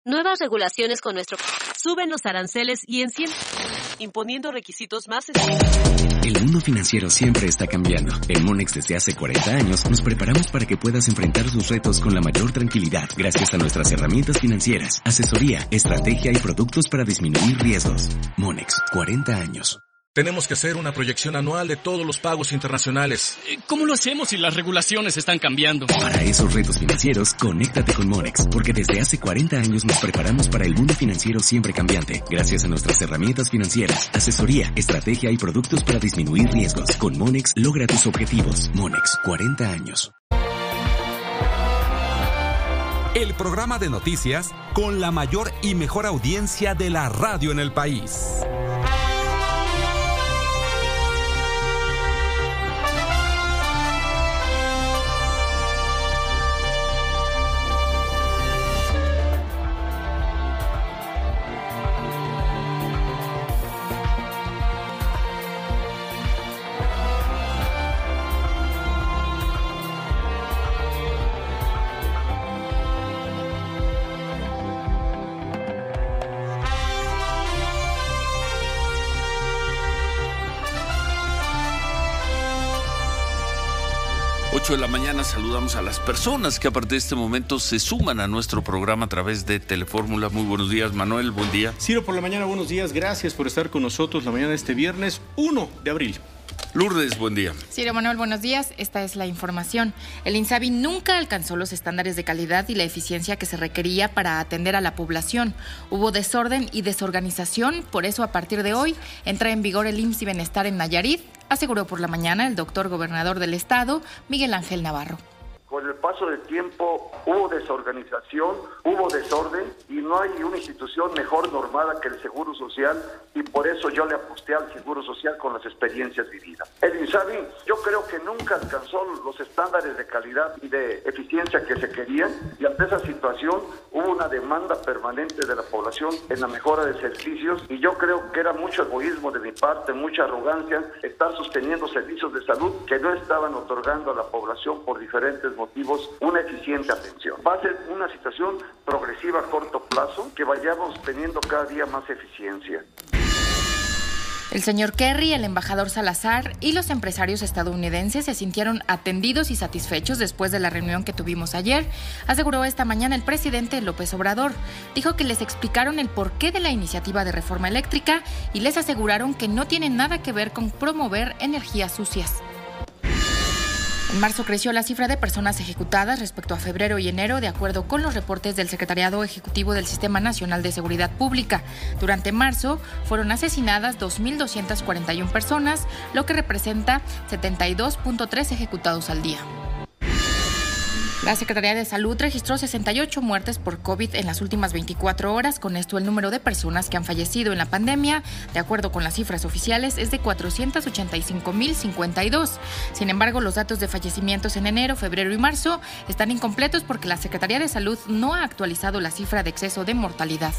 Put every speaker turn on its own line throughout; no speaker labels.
Nuevas regulaciones con nuestro... Suben los aranceles y encienden... imponiendo requisitos más estrictos.
El mundo financiero siempre está cambiando. En Monex desde hace 40 años nos preparamos para que puedas enfrentar tus retos con la mayor tranquilidad gracias a nuestras herramientas financieras, asesoría, estrategia y productos para disminuir riesgos. Monex, 40 años.
Tenemos que hacer una proyección anual de todos los pagos internacionales.
¿Cómo lo hacemos si las regulaciones están cambiando?
Para esos retos financieros, conéctate con Monex, porque desde hace 40 años nos preparamos para el mundo financiero siempre cambiante, gracias a nuestras herramientas financieras, asesoría, estrategia y productos para disminuir riesgos. Con Monex, logra tus objetivos. Monex, 40 años.
El programa de noticias con la mayor y mejor audiencia de la radio en el país.
De la mañana saludamos a las personas que a partir de este momento se suman a nuestro programa a través de Telefórmula. Muy buenos días, Manuel, buen día.
Ciro, por la mañana, buenos días, gracias por estar con nosotros la mañana de este viernes 1 de abril.
Lourdes, buen día.
Ciro Manuel, buenos días. Esta es la información. El INSABI nunca alcanzó los estándares de calidad y la eficiencia que se requería para atender a la población. Hubo desorden y desorganización, por eso a partir de hoy entra en vigor el IMSS y Bienestar en Nayarit, aseguró por la mañana el doctor gobernador del estado, Miguel Ángel Navarro.
Con el paso del tiempo hubo desorganización, hubo desorden y no hay una institución mejor normada que el Seguro Social y por eso yo le aposté al Seguro Social con las experiencias vividas. El INSABI yo creo que nunca alcanzó los estándares de calidad y de eficiencia que se querían y ante esa situación hubo una demanda permanente de la población en la mejora de servicios y yo creo que era mucho egoísmo de mi parte, mucha arrogancia estar sosteniendo servicios de salud que no estaban otorgando a la población por diferentes motivos una eficiente atención. Va a ser una situación progresiva a corto plazo, que vayamos teniendo cada día más eficiencia.
El señor Kerry, el embajador Salazar y los empresarios estadounidenses se sintieron atendidos y satisfechos después de la reunión que tuvimos ayer, aseguró esta mañana el presidente López Obrador. Dijo que les explicaron el porqué de la iniciativa de reforma eléctrica y les aseguraron que no tiene nada que ver con promover energías sucias. En marzo creció la cifra de personas ejecutadas respecto a febrero y enero, de acuerdo con los reportes del Secretariado Ejecutivo del Sistema Nacional de Seguridad Pública. Durante marzo fueron asesinadas 2.241 personas, lo que representa 72.3 ejecutados al día. La Secretaría de Salud registró 68 muertes por COVID en las últimas 24 horas. Con esto, el número de personas que han fallecido en la pandemia, de acuerdo con las cifras oficiales, es de 485.052. Sin embargo, los datos de fallecimientos en enero, febrero y marzo están incompletos porque la Secretaría de Salud no ha actualizado la cifra de exceso de mortalidad.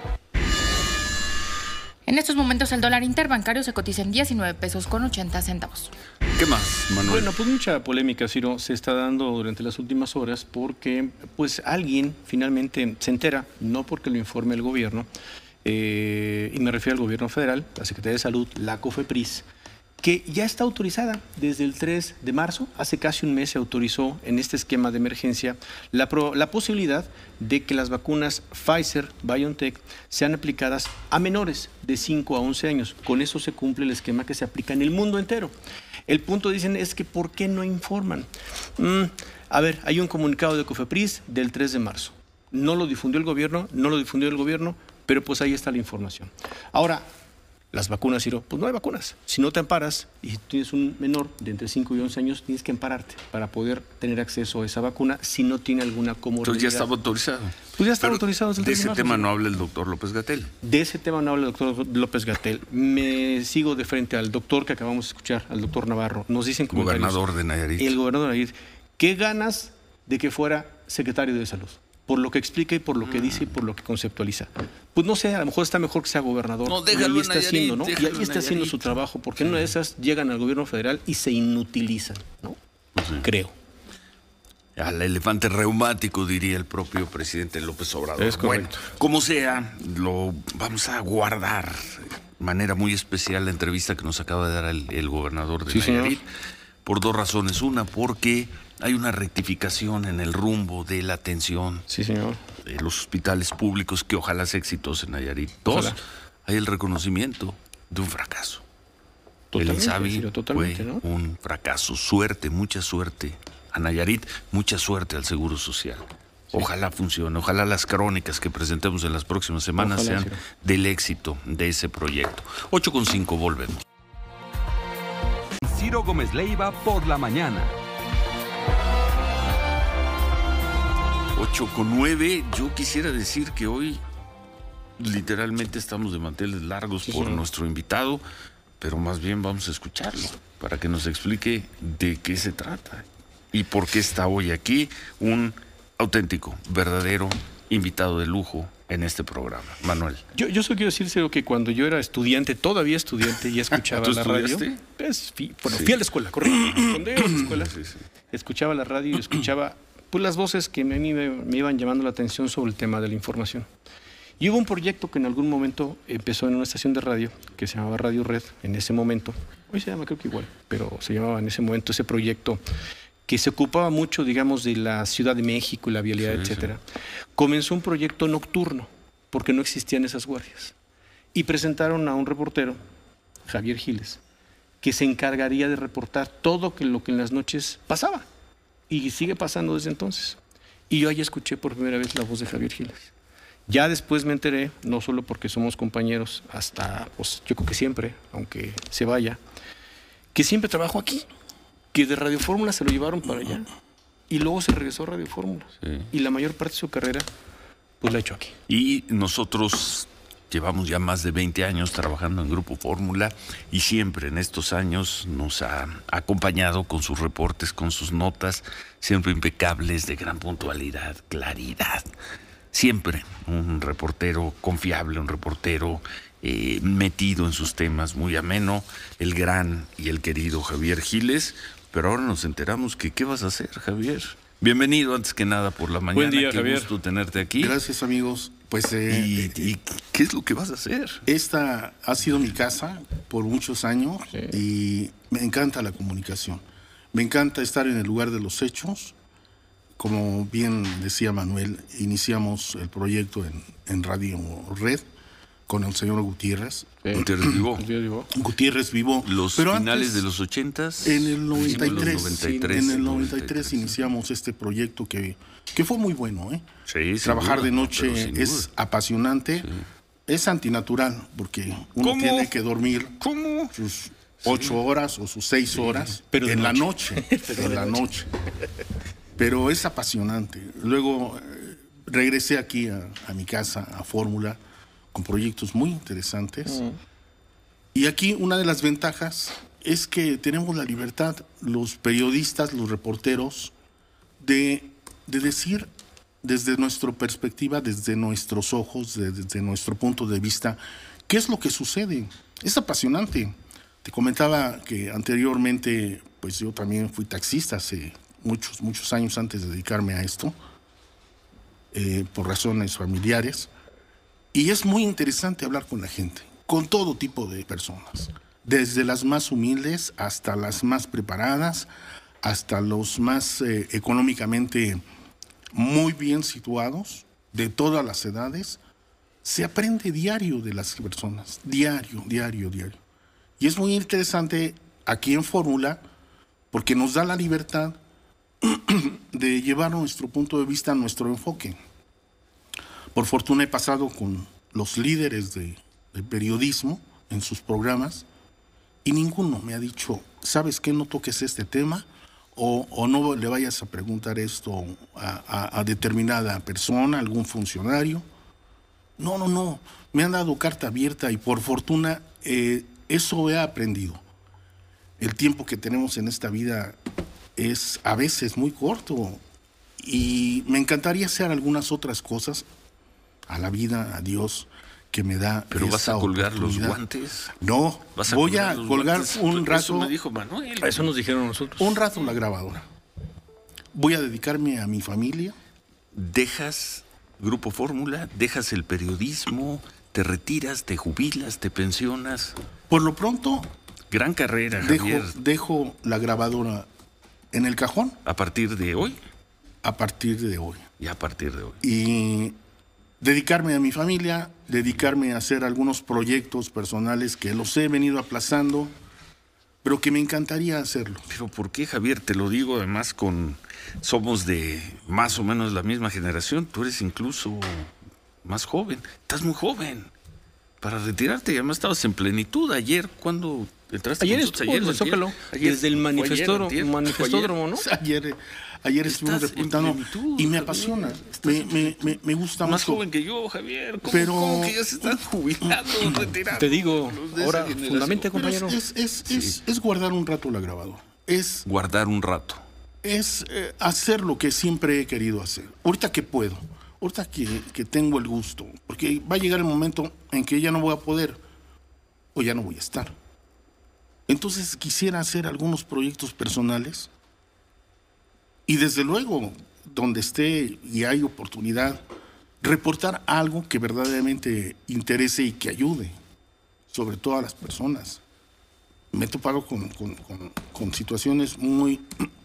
En estos momentos el dólar interbancario se cotiza en 19 pesos con 80 centavos.
¿Qué más, Manuel?
Bueno, pues mucha polémica, Ciro, se está dando durante las últimas horas porque pues alguien finalmente se entera, no porque lo informe el gobierno, y me refiero al gobierno federal, la Secretaría de Salud, la COFEPRIS, que ya está autorizada desde el 3 de marzo, hace casi un mes se autorizó en este esquema de emergencia la posibilidad de que las vacunas Pfizer-BioNTech sean aplicadas a menores de 5 a 11 años. Con eso se cumple el esquema que se aplica en el mundo entero. El punto, dicen, es que ¿por qué no informan? A ver, hay un comunicado de COFEPRIS del 3 de marzo. No lo difundió el gobierno, pero pues ahí está la información. Ahora, las vacunas, Ciro, pues no hay vacunas. Si no te amparas y tienes un menor de entre 5 y 11 años, tienes que ampararte para poder tener acceso a esa vacuna si no tiene alguna comorbilidad.
Entonces ya estaba autorizado.
Pues ya estaba autorizado desde el 3 de marzo.
De ese tema no habla el doctor López-Gatell.
De ese tema no habla el doctor López-Gatell. Me sigo de frente al doctor que acabamos de escuchar, al doctor Navarro. Nos dicen comentarios.
Gobernador de Nayarit.
El gobernador de Nayarit. ¿Qué ganas de que fuera secretario de Salud? Por lo que explica y por lo que dice y por lo que conceptualiza. Pues no sé, a lo mejor está mejor que sea gobernador.
No, déjalo
y ahí está
Nayarit,
haciendo, ¿no? Y ahí está haciendo su trabajo, porque en una de esas llegan al gobierno federal y se inutilizan, ¿no?
Pues sí.
Creo.
al elefante reumático, diría el propio presidente López Obrador.
Es correcto.
Bueno, como sea, lo vamos a guardar de manera muy especial la entrevista que nos acaba de dar el gobernador de Nayarit, por dos razones. Una, porque hay una rectificación en el rumbo de la atención de los hospitales públicos que ojalá sea exitosa en Nayarit. Dos, hay el reconocimiento de un fracaso. El INSABI fue un fracaso. Suerte, mucha suerte a Nayarit, mucha suerte al Seguro Social. Ojalá funcione, ojalá las crónicas que presentemos en las próximas semanas sean del éxito de ese proyecto. 8:05, volvemos.
Ciro Gómez Leiva por la mañana.
8:09, yo quisiera decir que hoy literalmente estamos de manteles largos por nuestro invitado, pero más bien vamos a escucharlo para que nos explique de qué se trata y por qué está hoy aquí un auténtico, verdadero invitado de lujo en este programa. Manuel.
Yo solo quiero decirse que cuando yo era estudiante, todavía estudiante, y escuchaba la radio. Pues, fui a la escuela, correcto. Cuando iba a la escuela, escuchaba la radio y escuchaba pues, las voces que me iban llamando la atención sobre el tema de la información. Y hubo un proyecto que en algún momento empezó en una estación de radio que se llamaba Radio Red, en ese momento. Hoy se llama creo que igual, pero se llamaba en ese momento ese proyecto que se ocupaba mucho, digamos, de la Ciudad de México y la vialidad, etcétera. Comenzó un proyecto nocturno, porque no existían esas guardias. Y presentaron a un reportero, Javier Giles, que se encargaría de reportar todo lo que en las noches pasaba. Y sigue pasando desde entonces. Y yo ahí escuché por primera vez la voz de Javier Giles. Ya después me enteré, no solo porque somos compañeros, hasta, pues yo creo que siempre, aunque se vaya, que siempre trabajó aquí. Que de Radio Fórmula se lo llevaron para allá y luego se regresó a Radio Fórmula. Y la mayor parte de su carrera pues la ha hecho aquí.
Y nosotros llevamos ya más de 20 años trabajando en Grupo Fórmula y siempre en estos años nos ha acompañado con sus reportes, con sus notas, siempre impecables, de gran puntualidad, claridad. Siempre un reportero confiable, un reportero metido en sus temas, muy ameno, el gran y el querido Javier Giles. Pero ahora nos enteramos que ¿qué vas a hacer, Javier? Bienvenido antes que nada por la mañana.
Buen día,
Javier. Qué gusto tenerte aquí.
Gracias, amigos. Pues,
¿Y qué es lo que vas a hacer?
Esta ha sido mi casa por muchos años y me encanta la comunicación. Me encanta estar en el lugar de los hechos. Como bien decía Manuel, iniciamos el proyecto en Radio Red con el señor Gutiérrez.
Gutiérrez Vivó.
Gutiérrez Vivó.
Los
pero
finales
antes,
de los 80s.
En el 93. En el 93 iniciamos este proyecto que fue muy bueno. Trabajar de noche es apasionante. Es antinatural porque uno tiene que dormir sus 8 horas o sus 6 horas pero en la noche. En la noche. Pero es apasionante. Luego regresé aquí a mi casa, a Fórmula, con proyectos muy interesantes. Y aquí una de las ventajas es que tenemos la libertad, los periodistas, los reporteros, de decir desde nuestra perspectiva, desde nuestros ojos, desde nuestro punto de vista, qué es lo que sucede. Es apasionante. Te comentaba que anteriormente, pues yo también fui taxista hace muchos años antes de dedicarme a esto, por razones familiares. Y es muy interesante hablar con la gente, con todo tipo de personas, desde las más humildes hasta las más preparadas, hasta los más económicamente muy bien situados, de todas las edades. Se aprende diario de las personas, diario. Y es muy interesante aquí en Fórmula, porque nos da la libertad de llevar nuestro punto de vista, nuestro enfoque. Por fortuna he pasado con los líderes de periodismo en sus programas y ninguno me ha dicho, ¿sabes qué? No toques este tema o no le vayas a preguntar esto a determinada persona, algún funcionario. No. Me han dado carta abierta y por fortuna eso he aprendido. El tiempo que tenemos en esta vida es a veces muy corto y me encantaría hacer algunas otras cosas a la vida, a Dios, que me da.
¿Pero vas a colgar los guantes?
No, voy a colgar un rato.
Eso me dijo Manuel.
Eso nos dijeron nosotros.
Un rato la grabadora. voy a dedicarme a mi familia.
¿Dejas Grupo Fórmula? ¿Dejas el periodismo? ¿Te retiras? ¿Te jubilas? ¿Te pensionas?
Por lo pronto...
Gran carrera, Javier.
Dejo la grabadora en el cajón.
¿A partir de hoy?
A partir de hoy.
Y a partir de hoy.
Y dedicarme a mi familia, dedicarme a hacer algunos proyectos personales que los he venido aplazando, pero que me encantaría hacerlo.
¿Pero por qué, Javier? Te lo digo además somos de más o menos la misma generación. Tú eres incluso más joven. Estás muy joven para retirarte. Y además estabas en plenitud. Ayer, ¿cuándo entraste?
Ayer el Zócalo. Desde el manifestódromo, ¿no?
Ayer estuvimos reportando y me apasiona. Me gusta
más
mucho.
Más joven que yo, Javier. ¿Cómo que ya se están jubilando, retirando?
Te digo, ahora, fundamente, compañero.
Es guardar un rato la grabadora. Es
guardar un rato.
Es hacer lo que siempre he querido hacer. Ahorita que puedo. Ahorita que tengo el gusto. Porque va a llegar el momento en que ya no voy a poder. O ya no voy a estar. Entonces quisiera hacer algunos proyectos personales. Y desde luego, donde esté y hay oportunidad, reportar algo que verdaderamente interese y que ayude, sobre todo a las personas. Me he topado con situaciones muy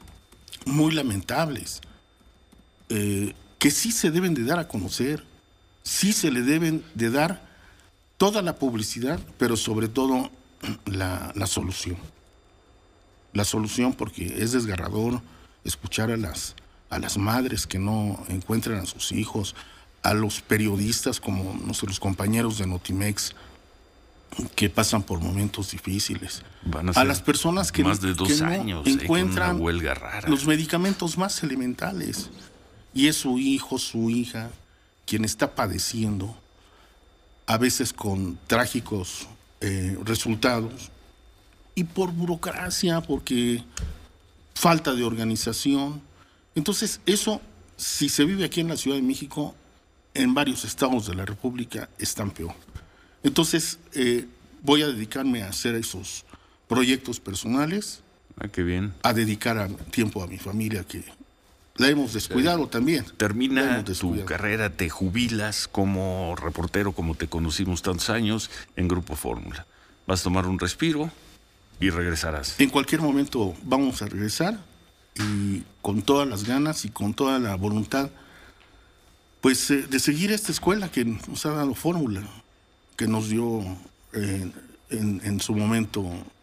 lamentables, que sí se deben de dar a conocer, sí se le deben de dar toda la publicidad, pero sobre todo la solución. La solución, porque es desgarrador escuchar a las madres que no encuentran a sus hijos, a los periodistas como nuestros compañeros de Notimex que pasan por momentos difíciles, a las personas que
más de 2 años,
no encuentran
una huelga rara,
los medicamentos más elementales, y es su hijo, su hija quien está padeciendo, a veces con trágicos resultados, y por burocracia, porque falta de organización. Entonces, eso, si se vive aquí en la Ciudad de México, en varios estados de la República están peor. Entonces, voy a dedicarme a hacer esos proyectos personales.
Qué bien.
A dedicar tiempo a mi familia, que la hemos descuidado también.
Termina tu carrera, te jubilas como reportero, como te conocimos tantos años, en Grupo Fórmula. Vas a tomar un respiro y regresarás.
En cualquier momento vamos a regresar, y con todas las ganas y con toda la voluntad, pues de seguir esta escuela que nos ha dado Fórmula, que nos dio en su momento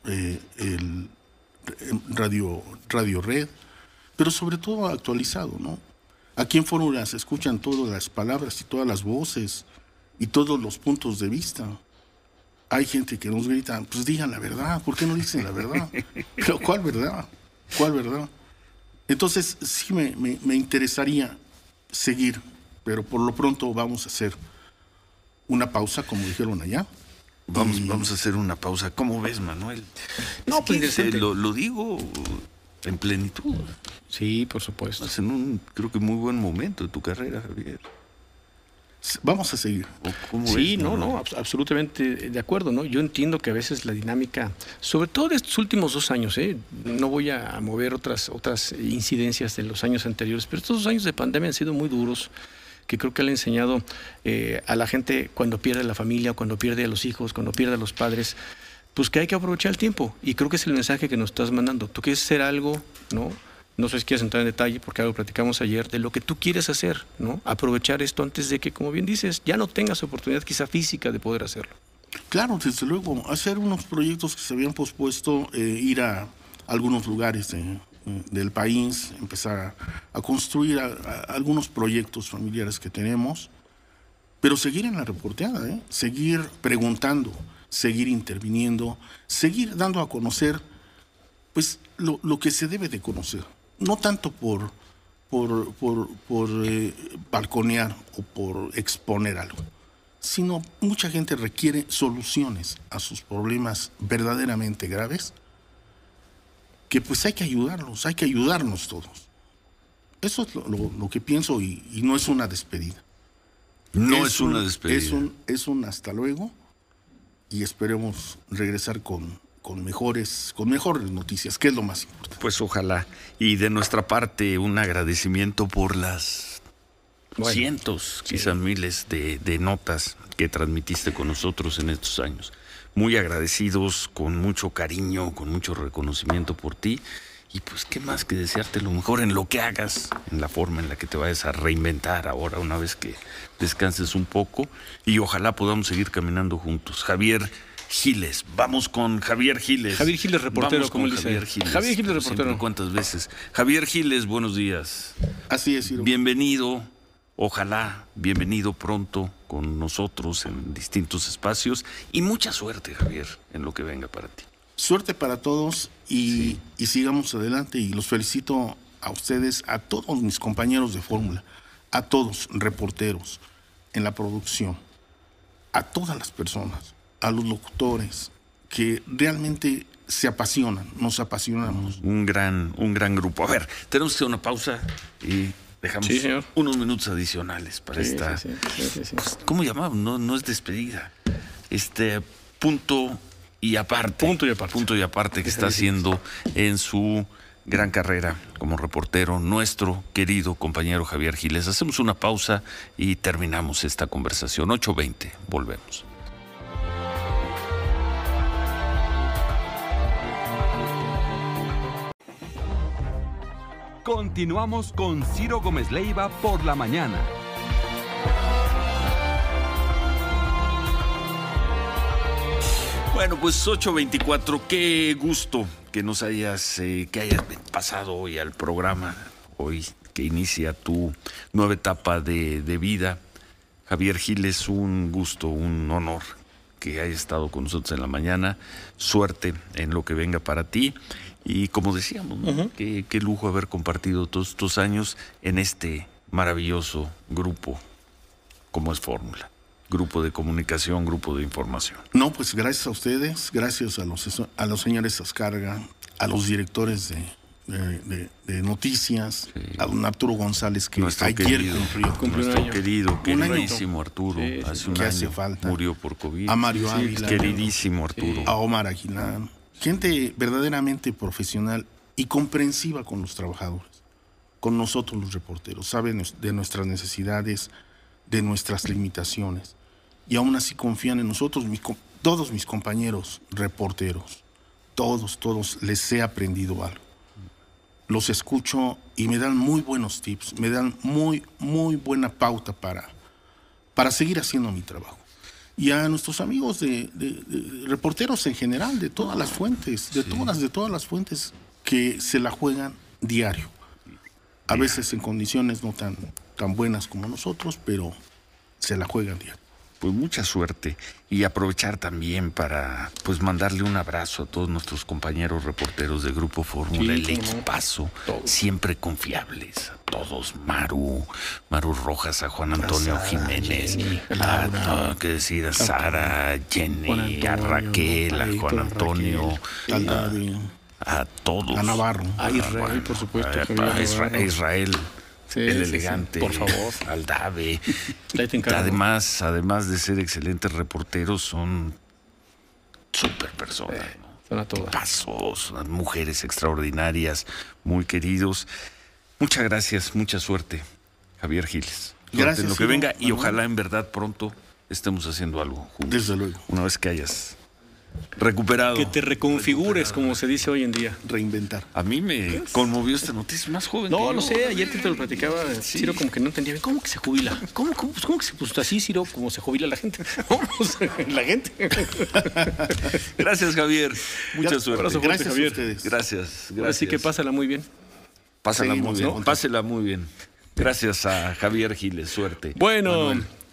el Radio Red, pero sobre todo actualizado, ¿no? Aquí en Fórmula se escuchan todas las palabras y todas las voces y todos los puntos de vista. Hay gente que nos grita, pues digan la verdad, ¿por qué no dicen la verdad? Pero ¿cuál verdad? ¿Cuál verdad? Entonces sí me interesaría seguir, pero por lo pronto vamos a hacer una pausa, como dijeron allá.
Vamos a hacer una pausa. ¿Cómo ves, Manuel?
No, pues
lo digo en plenitud.
Sí, por supuesto.
Estás en un, creo que muy buen momento de tu carrera, Javier.
Vamos a seguir.
Sí, no, absolutamente de acuerdo, ¿no? Yo entiendo que a veces la dinámica, sobre todo de estos últimos 2 años, no voy a mover otras incidencias de los años anteriores, pero estos 2 años de pandemia han sido muy duros, que creo que le han enseñado a la gente, cuando pierde la familia, cuando pierde a los hijos, cuando pierde a los padres, pues que hay que aprovechar el tiempo. Y creo que es el mensaje que nos estás mandando. Tú quieres hacer algo, ¿no? No sé si quieres entrar en detalle, porque algo platicamos ayer, de lo que tú quieres hacer, ¿no? Aprovechar esto antes de que, como bien dices, ya no tengas oportunidad quizá física de poder hacerlo.
Claro, desde luego. Hacer unos proyectos que se habían pospuesto, ir a algunos lugares del país, empezar a construir algunos proyectos familiares que tenemos, pero seguir en la reporteada, seguir preguntando, seguir interviniendo, seguir dando a conocer pues lo que se debe de conocer. No tanto por balconear o por exponer algo, sino mucha gente requiere soluciones a sus problemas verdaderamente graves, que pues hay que ayudarlos, hay que ayudarnos todos. Eso es lo que pienso, y no es una despedida.
No es una despedida.
Es un hasta luego, y esperemos regresar con con mejores noticias, que es lo más importante.
Pues ojalá. Y de nuestra parte, un agradecimiento por las cientos, quizás miles de notas que transmitiste con nosotros en estos años. Muy agradecidos, con mucho cariño, con mucho reconocimiento por ti. Y pues, ¿qué más que desearte lo mejor en lo que hagas, en la forma en la que te vayas a reinventar ahora, una vez que descanses un poco? Y ojalá podamos seguir caminando juntos. Javier Giles, vamos con Javier Giles.
Javier Giles, reportero, como dice.
Javier Giles.
Javier Giles, reportero.
¿Cuántas veces? Javier Giles, buenos días.
Así es, Ciro.
Bienvenido, ojalá, bienvenido pronto con nosotros en distintos espacios. Y mucha suerte, Javier, en lo que venga para ti.
Suerte para todos y sigamos adelante. Y los felicito a ustedes, a todos mis compañeros de fórmula, a todos, reporteros, en la producción, a todas las personas, a los locutores que realmente se apasionan, nos apasionamos.
Un gran grupo. A ver, tenemos que hacer una pausa y dejamos unos minutos adicionales para esta.
Sí.
¿Cómo llamamos? No es despedida. Punto y aparte que está haciendo en su gran carrera como reportero nuestro querido compañero Javier Giles. Hacemos una pausa y terminamos esta conversación. 8:20, volvemos.
Continuamos con Ciro Gómez Leiva por la mañana.
Bueno, pues 8:24, qué gusto que nos hayas pasado hoy al programa, hoy que inicia tu nueva etapa de vida. Javier Giles, un gusto, un honor que hayas estado con nosotros en la mañana. Suerte en lo que venga para ti. Y como decíamos, ¿no? Qué lujo haber compartido todos estos años en este maravilloso grupo como es Fórmula. Grupo de comunicación, grupo de información.
No, pues gracias a ustedes, gracias a los señores Azcárraga, a los directores de noticias, a don Arturo González, que ayer cumplió
nuestro queridísimo Arturo, hace un año murió por COVID.
A Mario Ávila,
queridísimo Arturo.
A Omar Aguilar, gente verdaderamente profesional y comprensiva con los trabajadores, con nosotros los reporteros, saben de nuestras necesidades, de nuestras limitaciones, y aún así confían en nosotros, todos mis compañeros reporteros, todos les he aprendido algo. Los escucho y me dan muy buenos tips, me dan muy buena pauta para seguir haciendo mi trabajo. Y a nuestros amigos de reporteros en general, de todas las fuentes, de todas las fuentes que se la juegan diario. A veces en condiciones no tan buenas como nosotros, pero se la juegan diario.
Pues mucha suerte y aprovechar también para pues mandarle un abrazo a todos nuestros compañeros reporteros de Grupo Fórmula, el equipazo, siempre confiables, a todos, Maru Rojas, a Juan Antonio Jiménez, a Sara, Jenny, a Raquel, a Juan Antonio, a todos,
a Navarro,
a Israel, por supuesto,
a Israel. El elegante,
por favor,
al Dave. Además de ser excelentes reporteros, son súper personas, ¿no?
Son a todas.
Pasos, mujeres extraordinarias, muy queridos. Muchas gracias, mucha suerte, Javier Giles.
Gracias
en lo que venga y ojalá en verdad pronto estemos haciendo algo juntos.
Desde luego.
Una vez que hayas recuperado.
Que te reconfigures, como se dice hoy en día.
Reinventar.
A mí me conmovió esta noticia, más joven.
No, lo sé, ayer te lo platicaba, Ciro, como que no entendía bien. ¿Cómo que se jubila? ¿Cómo que se puso así, Ciro, como se jubila la gente? La gente.
Gracias, Javier. Mucha suerte.
Gracias
Javier.
a ustedes.
Gracias.
Así que pásala muy bien.
Pásala muy bien. Pásela muy bien. Gracias a Javier Giles. Suerte.
Bueno.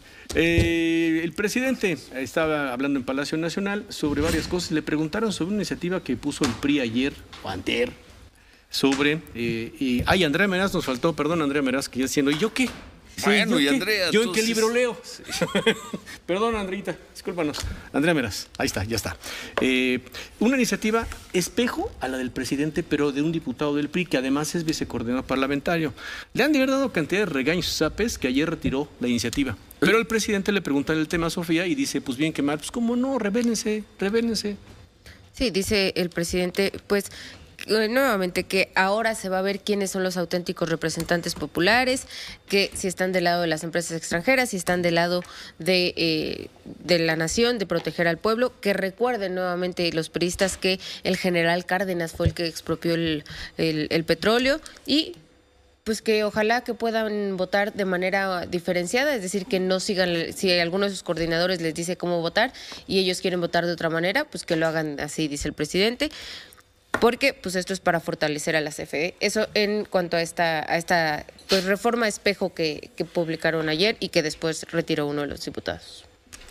El presidente estaba hablando en Palacio Nacional sobre varias cosas. Le preguntaron sobre una iniciativa que puso el PRI ayer o antier sobre Andrea Meraz nos faltó, perdón, Andrea Meraz, que ya diciendo, ¿y yo qué?
Bueno,
¿y
Andrea,
¿yo en qué libro leo? Sí. Perdón, Andreita, discúlpanos. Andrea Meraz, ahí está, ya está. Una iniciativa espejo a la del presidente, pero de un diputado del PRI, que además es vicecoordinador parlamentario. Le han de verdad dado cantidad de regaños y zapes que ayer retiró la iniciativa. Pero el presidente le pregunta el tema a Sofía y dice, pues bien, que mal, pues cómo no, rebélense.
Sí, dice el presidente, pues nuevamente que ahora se va a ver quiénes son los auténticos representantes populares, que si están del lado de las empresas extranjeras, si están del lado de la nación, de proteger al pueblo, que recuerden nuevamente los priistas que el general Cárdenas fue el que expropió el petróleo y pues que ojalá que puedan votar de manera diferenciada, es decir, que no sigan, si alguno de sus coordinadores les dice cómo votar y ellos quieren votar de otra manera, pues que lo hagan así, dice el presidente. Porque pues esto es para fortalecer a la CFE. Eso en cuanto a esta pues reforma espejo que publicaron ayer y que después retiró uno de los diputados.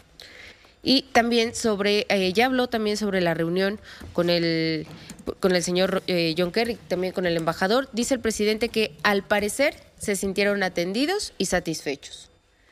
Y también ya habló también sobre la reunión con el señor John Kerry, también con el embajador. Dice el presidente que al parecer se sintieron atendidos y satisfechos.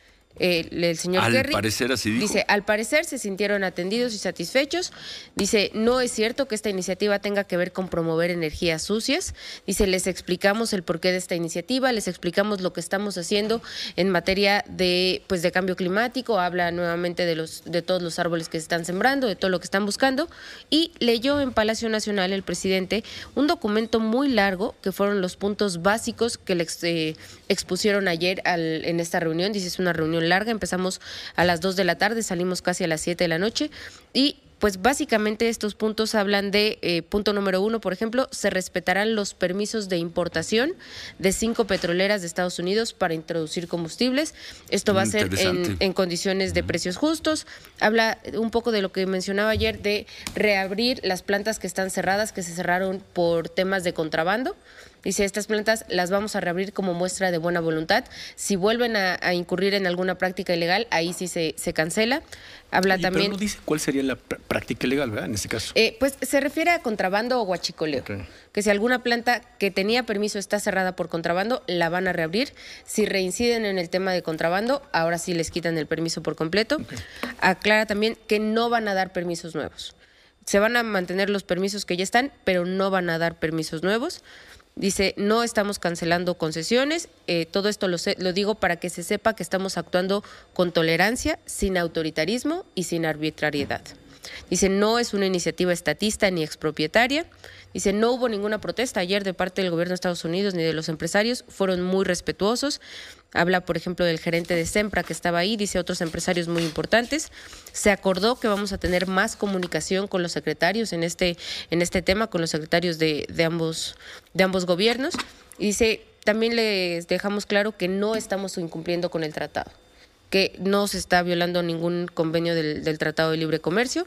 El señor Kerry,
al parecer así dijo.
Dice, al parecer se sintieron atendidos y satisfechos. Dice, no es cierto que esta iniciativa tenga que ver con promover energías sucias. Dice, les explicamos el porqué de esta iniciativa, les explicamos lo que estamos haciendo en materia de cambio climático. Habla nuevamente de todos los árboles que se están sembrando, de todo lo que están buscando. Y leyó en Palacio Nacional el presidente un documento muy largo que fueron los puntos básicos que le expusieron ayer en esta reunión. Dice, es una reunión larga, empezamos a las 2 de la tarde, salimos casi a las 7 de la noche y pues básicamente estos puntos hablan de, punto número 1, por ejemplo, se respetarán los permisos de importación de 5 petroleras de Estados Unidos para introducir combustibles. Esto va a ser en condiciones de precios justos. Habla un poco de lo que mencionaba ayer de reabrir las plantas que están cerradas, que se cerraron por temas de contrabando. Dice, estas plantas las vamos a reabrir como muestra de buena voluntad. Si vuelven a incurrir en alguna práctica ilegal, ahí sí se cancela. Habla también.
Pero no dice cuál sería la práctica ilegal, ¿verdad? En este caso.
Pues se refiere a contrabando o huachicoleo. Okay. Que si alguna planta que tenía permiso está cerrada por contrabando, la van a reabrir. Si reinciden en el tema de contrabando, ahora sí les quitan el permiso por completo. Okay. Aclara también que no van a dar permisos nuevos. Se van a mantener los permisos que ya están, pero no van a dar permisos nuevos. Dice, no estamos cancelando concesiones, todo esto lo digo para que se sepa que estamos actuando con tolerancia, sin autoritarismo y sin arbitrariedad. Dice, no es una iniciativa estatista ni expropietaria. Dice, no hubo ninguna protesta ayer de parte del gobierno de Estados Unidos ni de los empresarios, fueron muy respetuosos. Habla, por ejemplo, del gerente de Sempra que estaba ahí, dice otros empresarios muy importantes. Se acordó que vamos a tener más comunicación con los secretarios en este tema, con los secretarios de ambos gobiernos. Y dice, también les dejamos claro que no estamos incumpliendo con el tratado, que no se está violando ningún convenio del Tratado de Libre Comercio.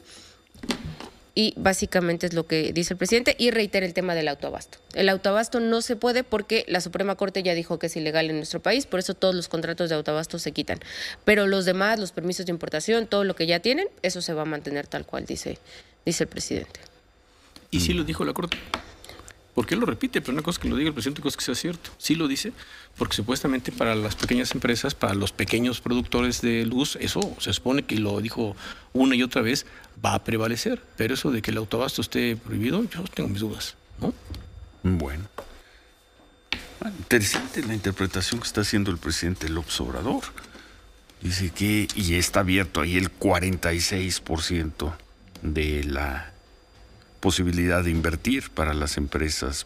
Y básicamente es lo que dice el presidente y reitera el tema del autoabasto. El autoabasto no se puede porque la Suprema Corte ya dijo que es ilegal en nuestro país, por eso todos los contratos de autoabasto se quitan. Pero los demás, los permisos de importación, todo lo que ya tienen, eso se va a mantener tal cual, dice el presidente.
¿Y sí lo dijo la Corte? Porque él lo repite, pero una cosa es que lo diga el presidente, otra cosa es que sea cierto. Sí lo dice, porque supuestamente para las pequeñas empresas, para los pequeños productores de luz, eso se supone que lo dijo una y otra vez, va a prevalecer. Pero eso de que el autoabasto esté prohibido, yo tengo mis dudas, ¿no?
Bueno, interesante la interpretación que está haciendo el presidente López Obrador. Dice que, y está abierto ahí el 46% de la posibilidad de invertir para las empresas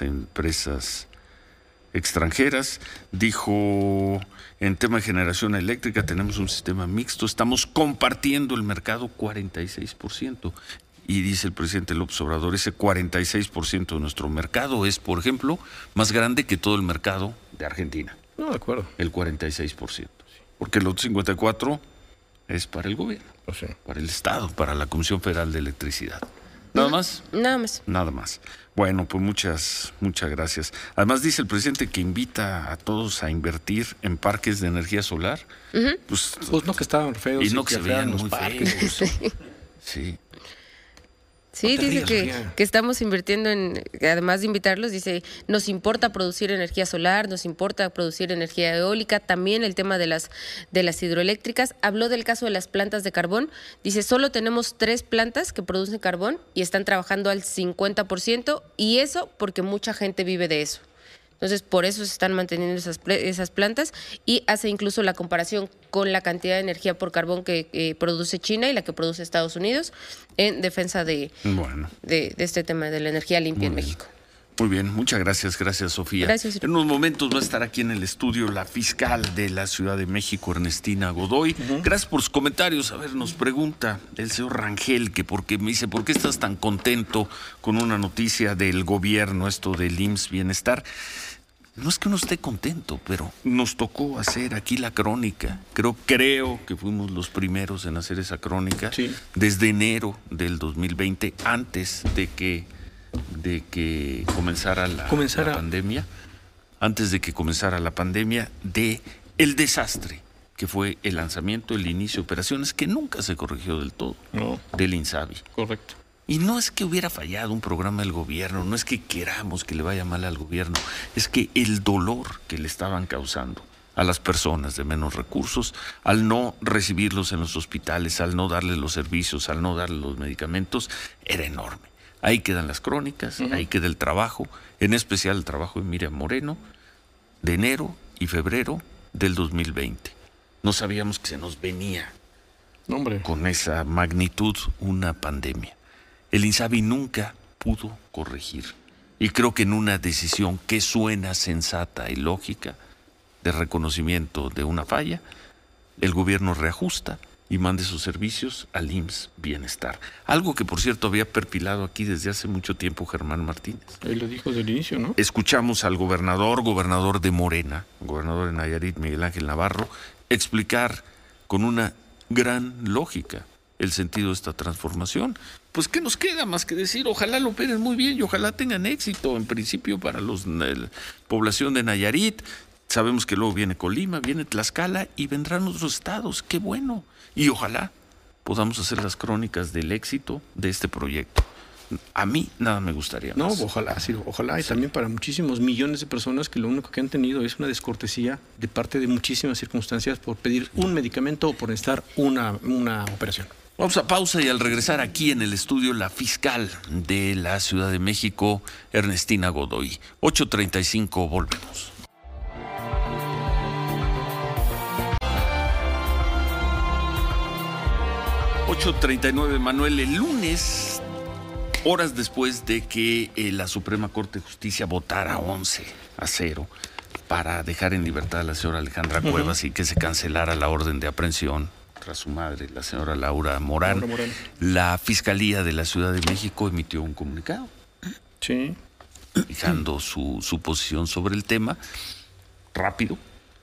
extranjeras. Dijo, en tema de generación eléctrica tenemos un sistema mixto, estamos compartiendo el mercado 46%. Y dice el presidente López Obrador, ese 46% de nuestro mercado es, por ejemplo, más grande que todo el mercado de Argentina.
No, de acuerdo.
El 46%. Porque el otro 54% es para el gobierno, para el Estado, para la Comisión Federal de Electricidad. ¿Nada más?
Nada más.
Nada más. Bueno, pues muchas gracias. Además dice el presidente que invita a todos a invertir en parques de energía solar.
Uh-huh. Pues no que estaban feos.
Y no que se veían muy feos. Sí.
Sí, no dice que estamos invirtiendo además de invitarlos, dice, nos importa producir energía solar, nos importa producir energía eólica, también el tema de las hidroeléctricas. Habló del caso de las plantas de carbón, dice, solo tenemos 3 plantas que producen carbón y están trabajando al 50%, y eso porque mucha gente vive de eso. Entonces, por eso se están manteniendo esas plantas, y hace incluso la comparación con la cantidad de energía por carbón que produce China y la que produce Estados Unidos en defensa de este tema de la energía limpia en México.
Muy bien, muchas gracias, Sofía.
Gracias.
En unos momentos va a estar aquí en el estudio la fiscal de la Ciudad de México, Ernestina Godoy. Gracias por sus comentarios. A ver, nos pregunta el señor Rangel, porque me dice, ¿por qué estás tan contento con una noticia del gobierno, esto del IMSS Bienestar? No es que uno esté contento, pero nos tocó hacer aquí la crónica. Creo que fuimos los primeros en hacer esa crónica desde enero del 2020, antes de que comenzara la pandemia, antes de que comenzara la pandemia, de el desastre que fue el lanzamiento, el inicio de operaciones que nunca se corrigió del todo, del INSABI.
Correcto.
Y no es que hubiera fallado un programa del gobierno, no es que queramos que le vaya mal al gobierno, es que el dolor que le estaban causando a las personas de menos recursos, al no recibirlos en los hospitales, al no darles los servicios, al no darles los medicamentos, era enorme. Ahí quedan las crónicas, ahí queda el trabajo, en especial el trabajo de Miriam Moreno, de enero y febrero del 2020. No sabíamos que se nos venía con esa magnitud una pandemia. El INSABI nunca pudo corregir. Y creo que en una decisión que suena sensata y lógica de reconocimiento de una falla, el gobierno reajusta y mande sus servicios al IMSS Bienestar. Algo que, por cierto, había perpilado aquí desde hace mucho tiempo Germán Martínez.
Él lo dijo desde el inicio, ¿no?
Escuchamos al gobernador de Morena, gobernador de Nayarit, Miguel Ángel Navarro, explicar con una gran lógica el sentido de esta transformación. Pues, ¿qué nos queda más que decir? Ojalá lo operen muy bien y ojalá tengan éxito, en principio, para la población de Nayarit. Sabemos que luego viene Colima, viene Tlaxcala y vendrán otros estados. ¡Qué bueno! Y ojalá podamos hacer las crónicas del éxito de este proyecto. A mí nada me gustaría más.
No, ojalá, y también para muchísimos millones de personas que lo único que han tenido es una descortesía de parte de muchísimas circunstancias por pedir un medicamento o por necesitar una operación.
Vamos a pausa y al regresar aquí en el estudio la fiscal de la Ciudad de México, Ernestina Godoy. 8:35, volvemos. .39, Manuel. El lunes, horas después de que la Suprema Corte de Justicia votara 11-0 para dejar en libertad a la señora Alejandra Cuevas y que se cancelara la orden de aprehensión tras su madre, la señora Laura Morán, la Fiscalía de la Ciudad de México emitió un comunicado fijando su posición sobre el tema rápido.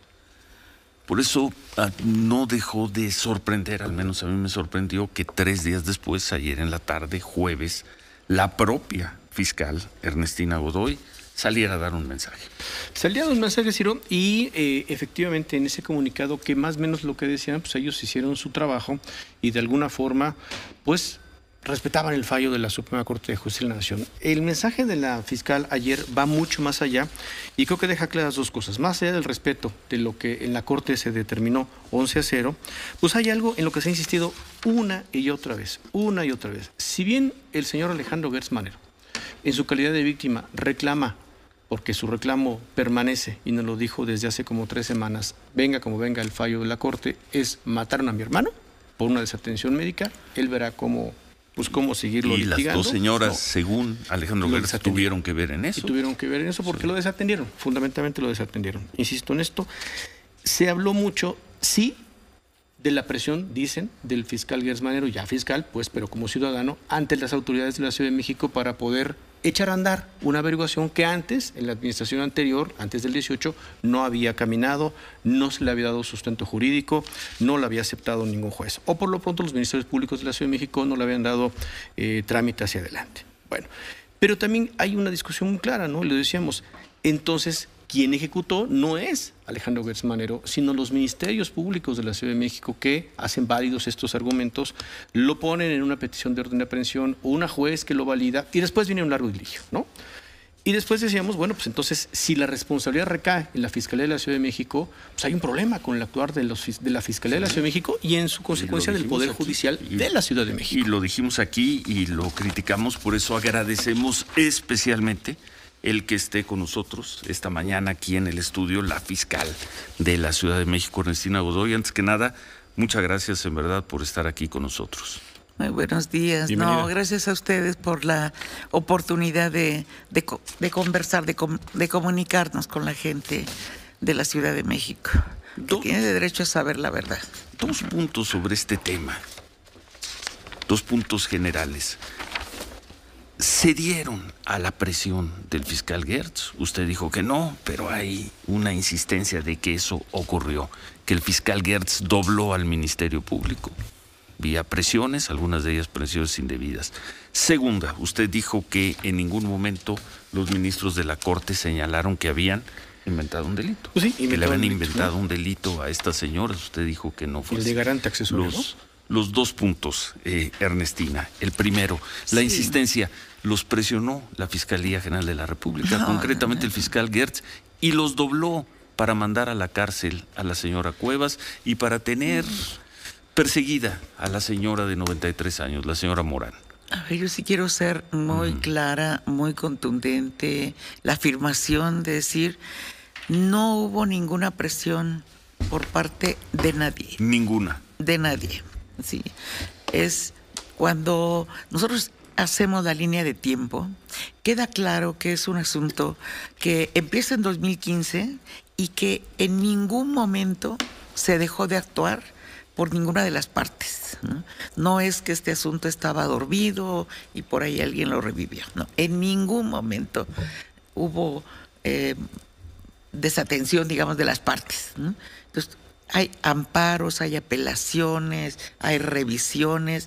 Por eso no dejó de sorprender, al menos a mí me sorprendió, que 3 días después, ayer en la tarde, jueves, la propia fiscal Ernestina Godoy saliera a dar un mensaje.
Salía a dar un mensaje, Ciro, y efectivamente en ese comunicado, que más o menos lo que decían, pues ellos hicieron su trabajo y de alguna forma, pues respetaban el fallo de la Suprema Corte de Justicia de la Nación. El mensaje de la fiscal ayer va mucho más allá y creo que deja claras dos cosas. Más allá del respeto de lo que en la Corte se determinó 11-0, pues hay algo en lo que se ha insistido una y otra vez. Si bien el señor Alejandro Gertz Manero, en su calidad de víctima, reclama, porque su reclamo permanece, y nos lo dijo desde hace como 3 semanas, venga como venga el fallo de la Corte, es mataron a mi hermano por una desatención médica, él verá cómo seguirlo litigando. Y
las dos señoras, según Alejandro Gertz, tuvieron que ver en eso.
Y tuvieron que ver en eso porque lo desatendieron, fundamentalmente lo desatendieron. Insisto en esto, se habló mucho, sí, de la presión, dicen, del fiscal Gertz Manero, ya fiscal, pues, pero como ciudadano, ante las autoridades de la Ciudad de México para poder echar a andar una averiguación que antes, en la administración anterior, antes del 18, no había caminado, no se le había dado sustento jurídico, no la había aceptado ningún juez. O por lo pronto los ministerios públicos de la Ciudad de México no le habían dado trámite hacia adelante. Bueno, pero también hay una discusión muy clara, ¿no? Le decíamos, entonces, quien ejecutó no es Alejandro Gertz Manero, sino los ministerios públicos de la Ciudad de México que hacen válidos estos argumentos, lo ponen en una petición de orden de aprehensión o una juez que lo valida y después viene un largo litigio, ¿no? Y después decíamos, bueno, pues entonces si la responsabilidad recae en la Fiscalía de la Ciudad de México, pues hay un problema con el actuar de la Fiscalía de la Ciudad de México y en su consecuencia del Poder Judicial de la Ciudad de México.
Y lo dijimos aquí y lo criticamos, por eso agradecemos especialmente el que esté con nosotros esta mañana aquí en el estudio la fiscal de la Ciudad de México, Ernestina Godoy. Antes que nada, muchas gracias en verdad por estar aquí con nosotros.
Muy buenos días. Bienvenida. No, gracias a ustedes por la oportunidad de conversar, de comunicarnos con la gente de la Ciudad de México, que tiene derecho a saber la verdad.
2 puntos sobre este tema, 2 puntos generales. ¿Se dieron a la presión del fiscal Gertz? Usted dijo que no, pero hay una insistencia de que eso ocurrió, que el fiscal Gertz dobló al Ministerio Público vía presiones, algunas de ellas presiones indebidas. Segunda, usted dijo que en ningún momento los ministros de la Corte señalaron que habían inventado un delito.
Pues sí,
que le habían inventado un delito a estas señoras. Usted dijo que no fue
el de garante accesorio.
Los 2 puntos, Ernestina. El primero, la insistencia. Los presionó la Fiscalía General de la República, concretamente el fiscal Gertz, y los dobló para mandar a la cárcel a la señora Cuevas y para tener perseguida a la señora de 93 años, la señora Morán.
A ver, yo sí quiero ser muy clara, muy contundente. La afirmación de decir, no hubo ninguna presión por parte de nadie.
Ninguna.
De nadie, sí. Es cuando nosotros hacemos la línea de tiempo, queda claro que es un asunto que empieza en 2015 y que en ningún momento se dejó de actuar por ninguna de las partes. No es que este asunto estaba dormido y por ahí alguien lo revivió. No, en ningún momento hubo desatención, digamos, de las partes. Entonces, hay amparos, hay apelaciones, hay revisiones.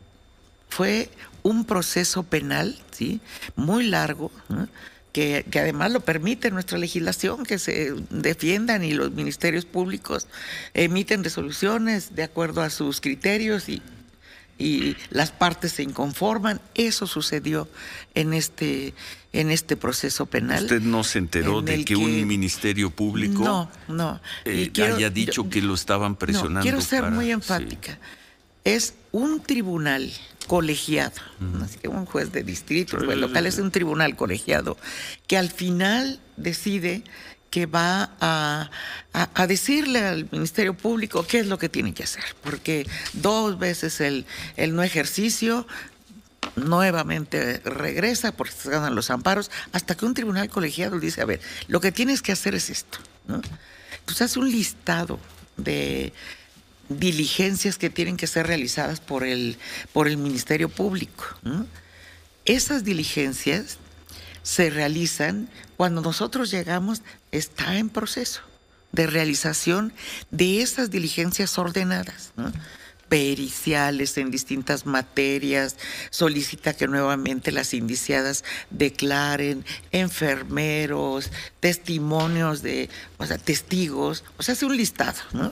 Fue un proceso penal, ¿sí?, muy largo, ¿no?, que además lo permite nuestra legislación, que se defiendan y los ministerios públicos emiten resoluciones de acuerdo a sus criterios y las partes se inconforman. Eso sucedió en este proceso penal.
¿Usted no se enteró de que un ministerio público haya dicho que lo estaban presionando?
No, quiero ser muy enfática. Sí. Es un tribunal colegiado, así que un juez de distrito, un juez local, es un tribunal colegiado que al final decide que va a decirle al Ministerio Público qué es lo que tiene que hacer, porque 2 veces el no ejercicio nuevamente regresa porque se ganan los amparos, hasta que un tribunal colegiado dice, a ver, lo que tienes que hacer es esto, ¿no? Entonces hace un listado de diligencias que tienen que ser realizadas por el Ministerio Público, ¿no? Esas diligencias se realizan cuando nosotros llegamos, está en proceso de realización de esas diligencias ordenadas, ¿no?, periciales en distintas materias, solicita que nuevamente las indiciadas declaren, enfermeros, testimonios testigos, hace un listado, ¿no?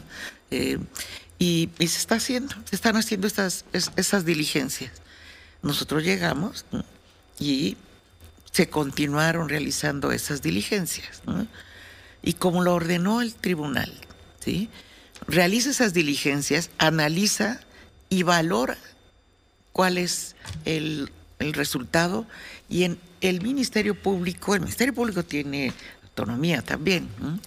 Y se están haciendo esas diligencias. Nosotros llegamos, ¿no?, y se continuaron realizando esas diligencias, ¿no? Y como lo ordenó el tribunal, ¿sí?, realiza esas diligencias, analiza y valora cuál es el resultado, y en el Ministerio Público tiene autonomía también, ¿no?,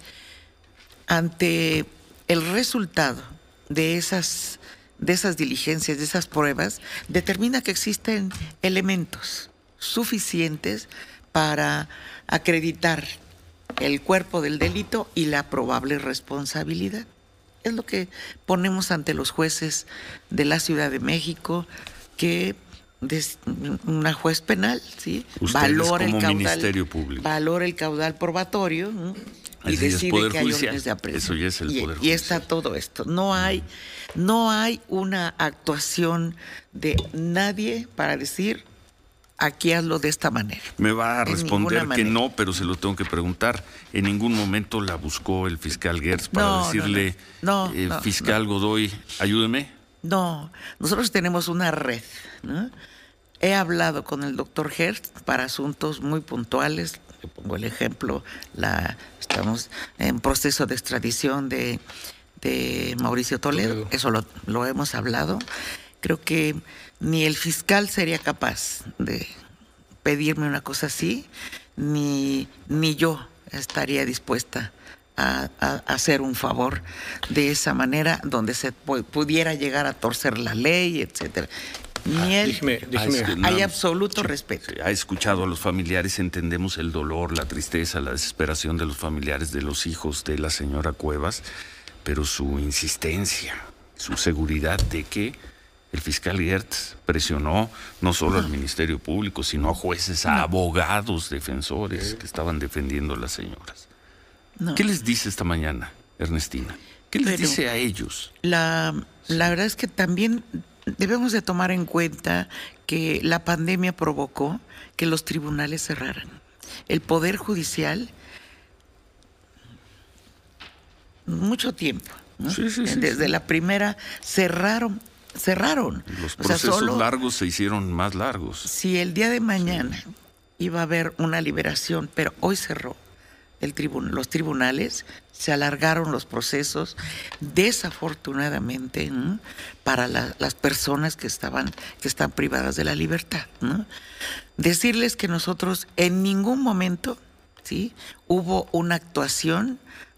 ante el resultado de esas diligencias, de esas pruebas, determina que existen elementos suficientes para acreditar el cuerpo del delito y la probable responsabilidad. Es lo que ponemos ante los jueces de la Ciudad de México, que una juez penal, ¿sí?, valora el caudal, Ministerio Público, valora el caudal probatorio, ¿no?, y decide que hay órdenes de aprehensión.
Eso ya es el Poder Judicial.
Y está todo esto. No hay una actuación de nadie para decir, aquí hazlo de esta manera.
Me va a responder que no, pero se lo tengo que preguntar. ¿En ningún momento la buscó el fiscal Gertz para decirle, fiscal Godoy, ayúdeme?
No, nosotros tenemos una red, ¿no? He hablado con el doctor Gertz para asuntos muy puntuales. Le pongo el ejemplo, estamos en proceso de extradición de Mauricio Toledo. Eso lo hemos hablado. Creo que ni el fiscal sería capaz de pedirme una cosa así, ni yo estaría dispuesta a hacer un favor de esa manera, donde se pudiera llegar a torcer la ley, etcétera. Ni él, hay absoluto respeto.
Ha escuchado a los familiares, entendemos el dolor, la tristeza, la desesperación de los familiares de los hijos de la señora Cuevas, pero su insistencia, su seguridad de que el fiscal Gertz presionó no solo al Ministerio Público, sino a jueces, a abogados, defensores que estaban defendiendo a las señoras. ¿Qué les dice esta mañana, Ernestina? ¿Qué les dice a ellos?
La verdad es que también debemos de tomar en cuenta que la pandemia provocó que los tribunales cerraran. El Poder Judicial, mucho tiempo, ¿no? Desde la primera cerraron.
Los procesos largos se hicieron más largos.
Si el día de mañana iba a haber una liberación, pero hoy cerró los tribunales, se alargaron los procesos, desafortunadamente, ¿no?, para las personas que están privadas de la libertad, ¿no? Decirles que nosotros en ningún momento, ¿sí?, hubo una actuación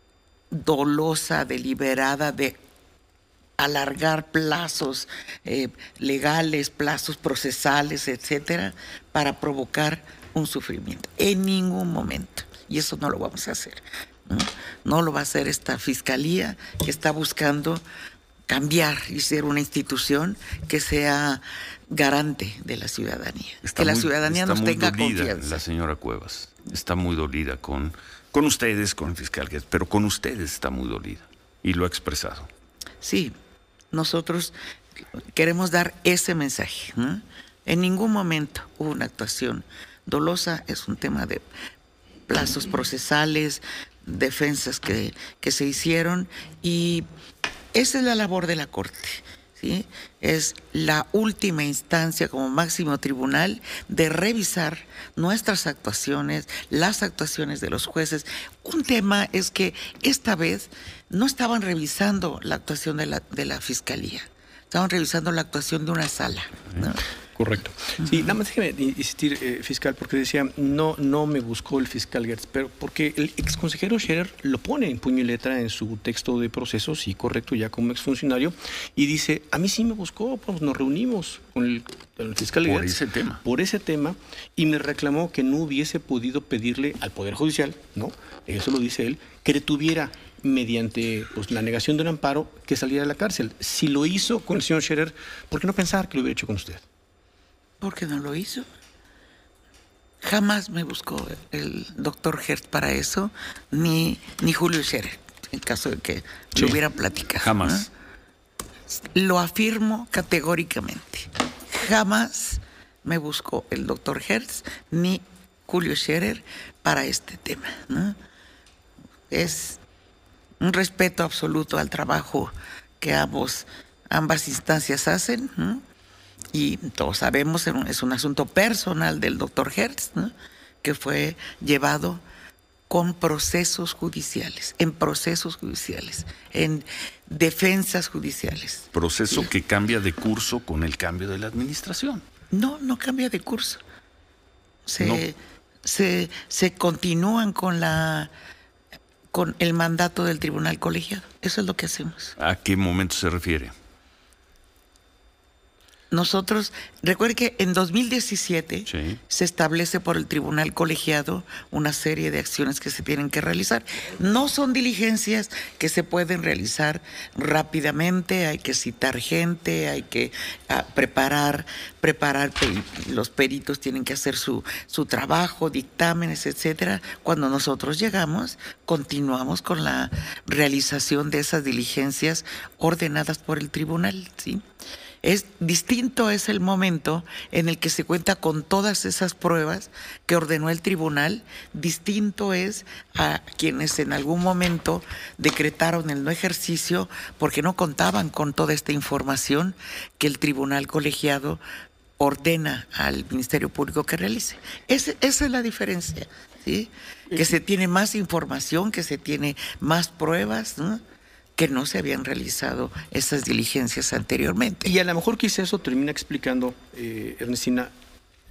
dolosa, deliberada, de alargar plazos legales, plazos procesales, etcétera, para provocar un sufrimiento. En ningún momento. Y eso no lo vamos a hacer, ¿no? No lo va a hacer esta fiscalía, que está buscando cambiar y ser una institución que sea garante de la ciudadanía. Que la ciudadanía nos tenga confianza.
La señora Cuevas está muy dolida con ustedes, con el fiscal, pero con ustedes está muy dolida y lo ha expresado.
Sí, nosotros queremos dar ese mensaje, ¿no? En ningún momento hubo una actuación dolosa, es un tema de plazos procesales, defensas que se hicieron, y esa es la labor de la Corte, ¿sí? Es la última instancia como máximo tribunal de revisar nuestras actuaciones, las actuaciones de los jueces. Un tema es que esta vez no estaban revisando la actuación de la Fiscalía, estaban revisando la actuación de una sala, ¿no?
Correcto. Sí, nada más déjeme insistir, fiscal, porque decía, no me buscó el fiscal Gertz, pero porque el exconsejero Scherer lo pone en puño y letra en su texto de proceso, sí, correcto, ya como exfuncionario, y dice, a mí sí me buscó, pues nos reunimos con el fiscal Gertz. Por ese tema, y me reclamó que no hubiese podido pedirle al Poder Judicial, ¿no? Eso lo dice él, que detuviera mediante la negación de un amparo que saliera de la cárcel. Si lo hizo con el señor Scherer, ¿por qué no pensar que lo hubiera hecho con usted?
¿Por qué no lo hizo? Jamás me buscó el doctor Gertz para eso, ni Julio Scherer, en caso de que lo hubieran platicado.
Jamás.
¿No? Lo afirmo categóricamente. Jamás me buscó el doctor Gertz ni Julio Scherer para este tema, ¿no? Es un respeto absoluto al trabajo que ambas instancias hacen, ¿no? Y todos sabemos, es un asunto personal del doctor Gertz, ¿no?, que fue llevado con procesos judiciales, en defensas judiciales.
Proceso que cambia de curso con el cambio de la administración.
No cambia de curso. Se continúan con el mandato del tribunal colegiado. Eso es lo que hacemos.
¿A qué momento se refiere?
Nosotros, recuerde que en 2017 se establece por el tribunal colegiado una serie de acciones que se tienen que realizar. No son diligencias que se pueden realizar rápidamente, hay que citar gente, hay que preparar, los peritos tienen que hacer su trabajo, dictámenes, etcétera. Cuando nosotros llegamos, continuamos con la realización de esas diligencias ordenadas por el tribunal, ¿sí? Distinto es el momento en el que se cuenta con todas esas pruebas que ordenó el tribunal, distinto es a quienes en algún momento decretaron el no ejercicio porque no contaban con toda esta información que el tribunal colegiado ordena al Ministerio Público que realice. Esa es la diferencia, ¿sí? Que se tiene más información, que se tiene más pruebas, ¿no?, que no se habían realizado esas diligencias anteriormente.
Y a lo mejor quizá eso termina explicando, Ernestina,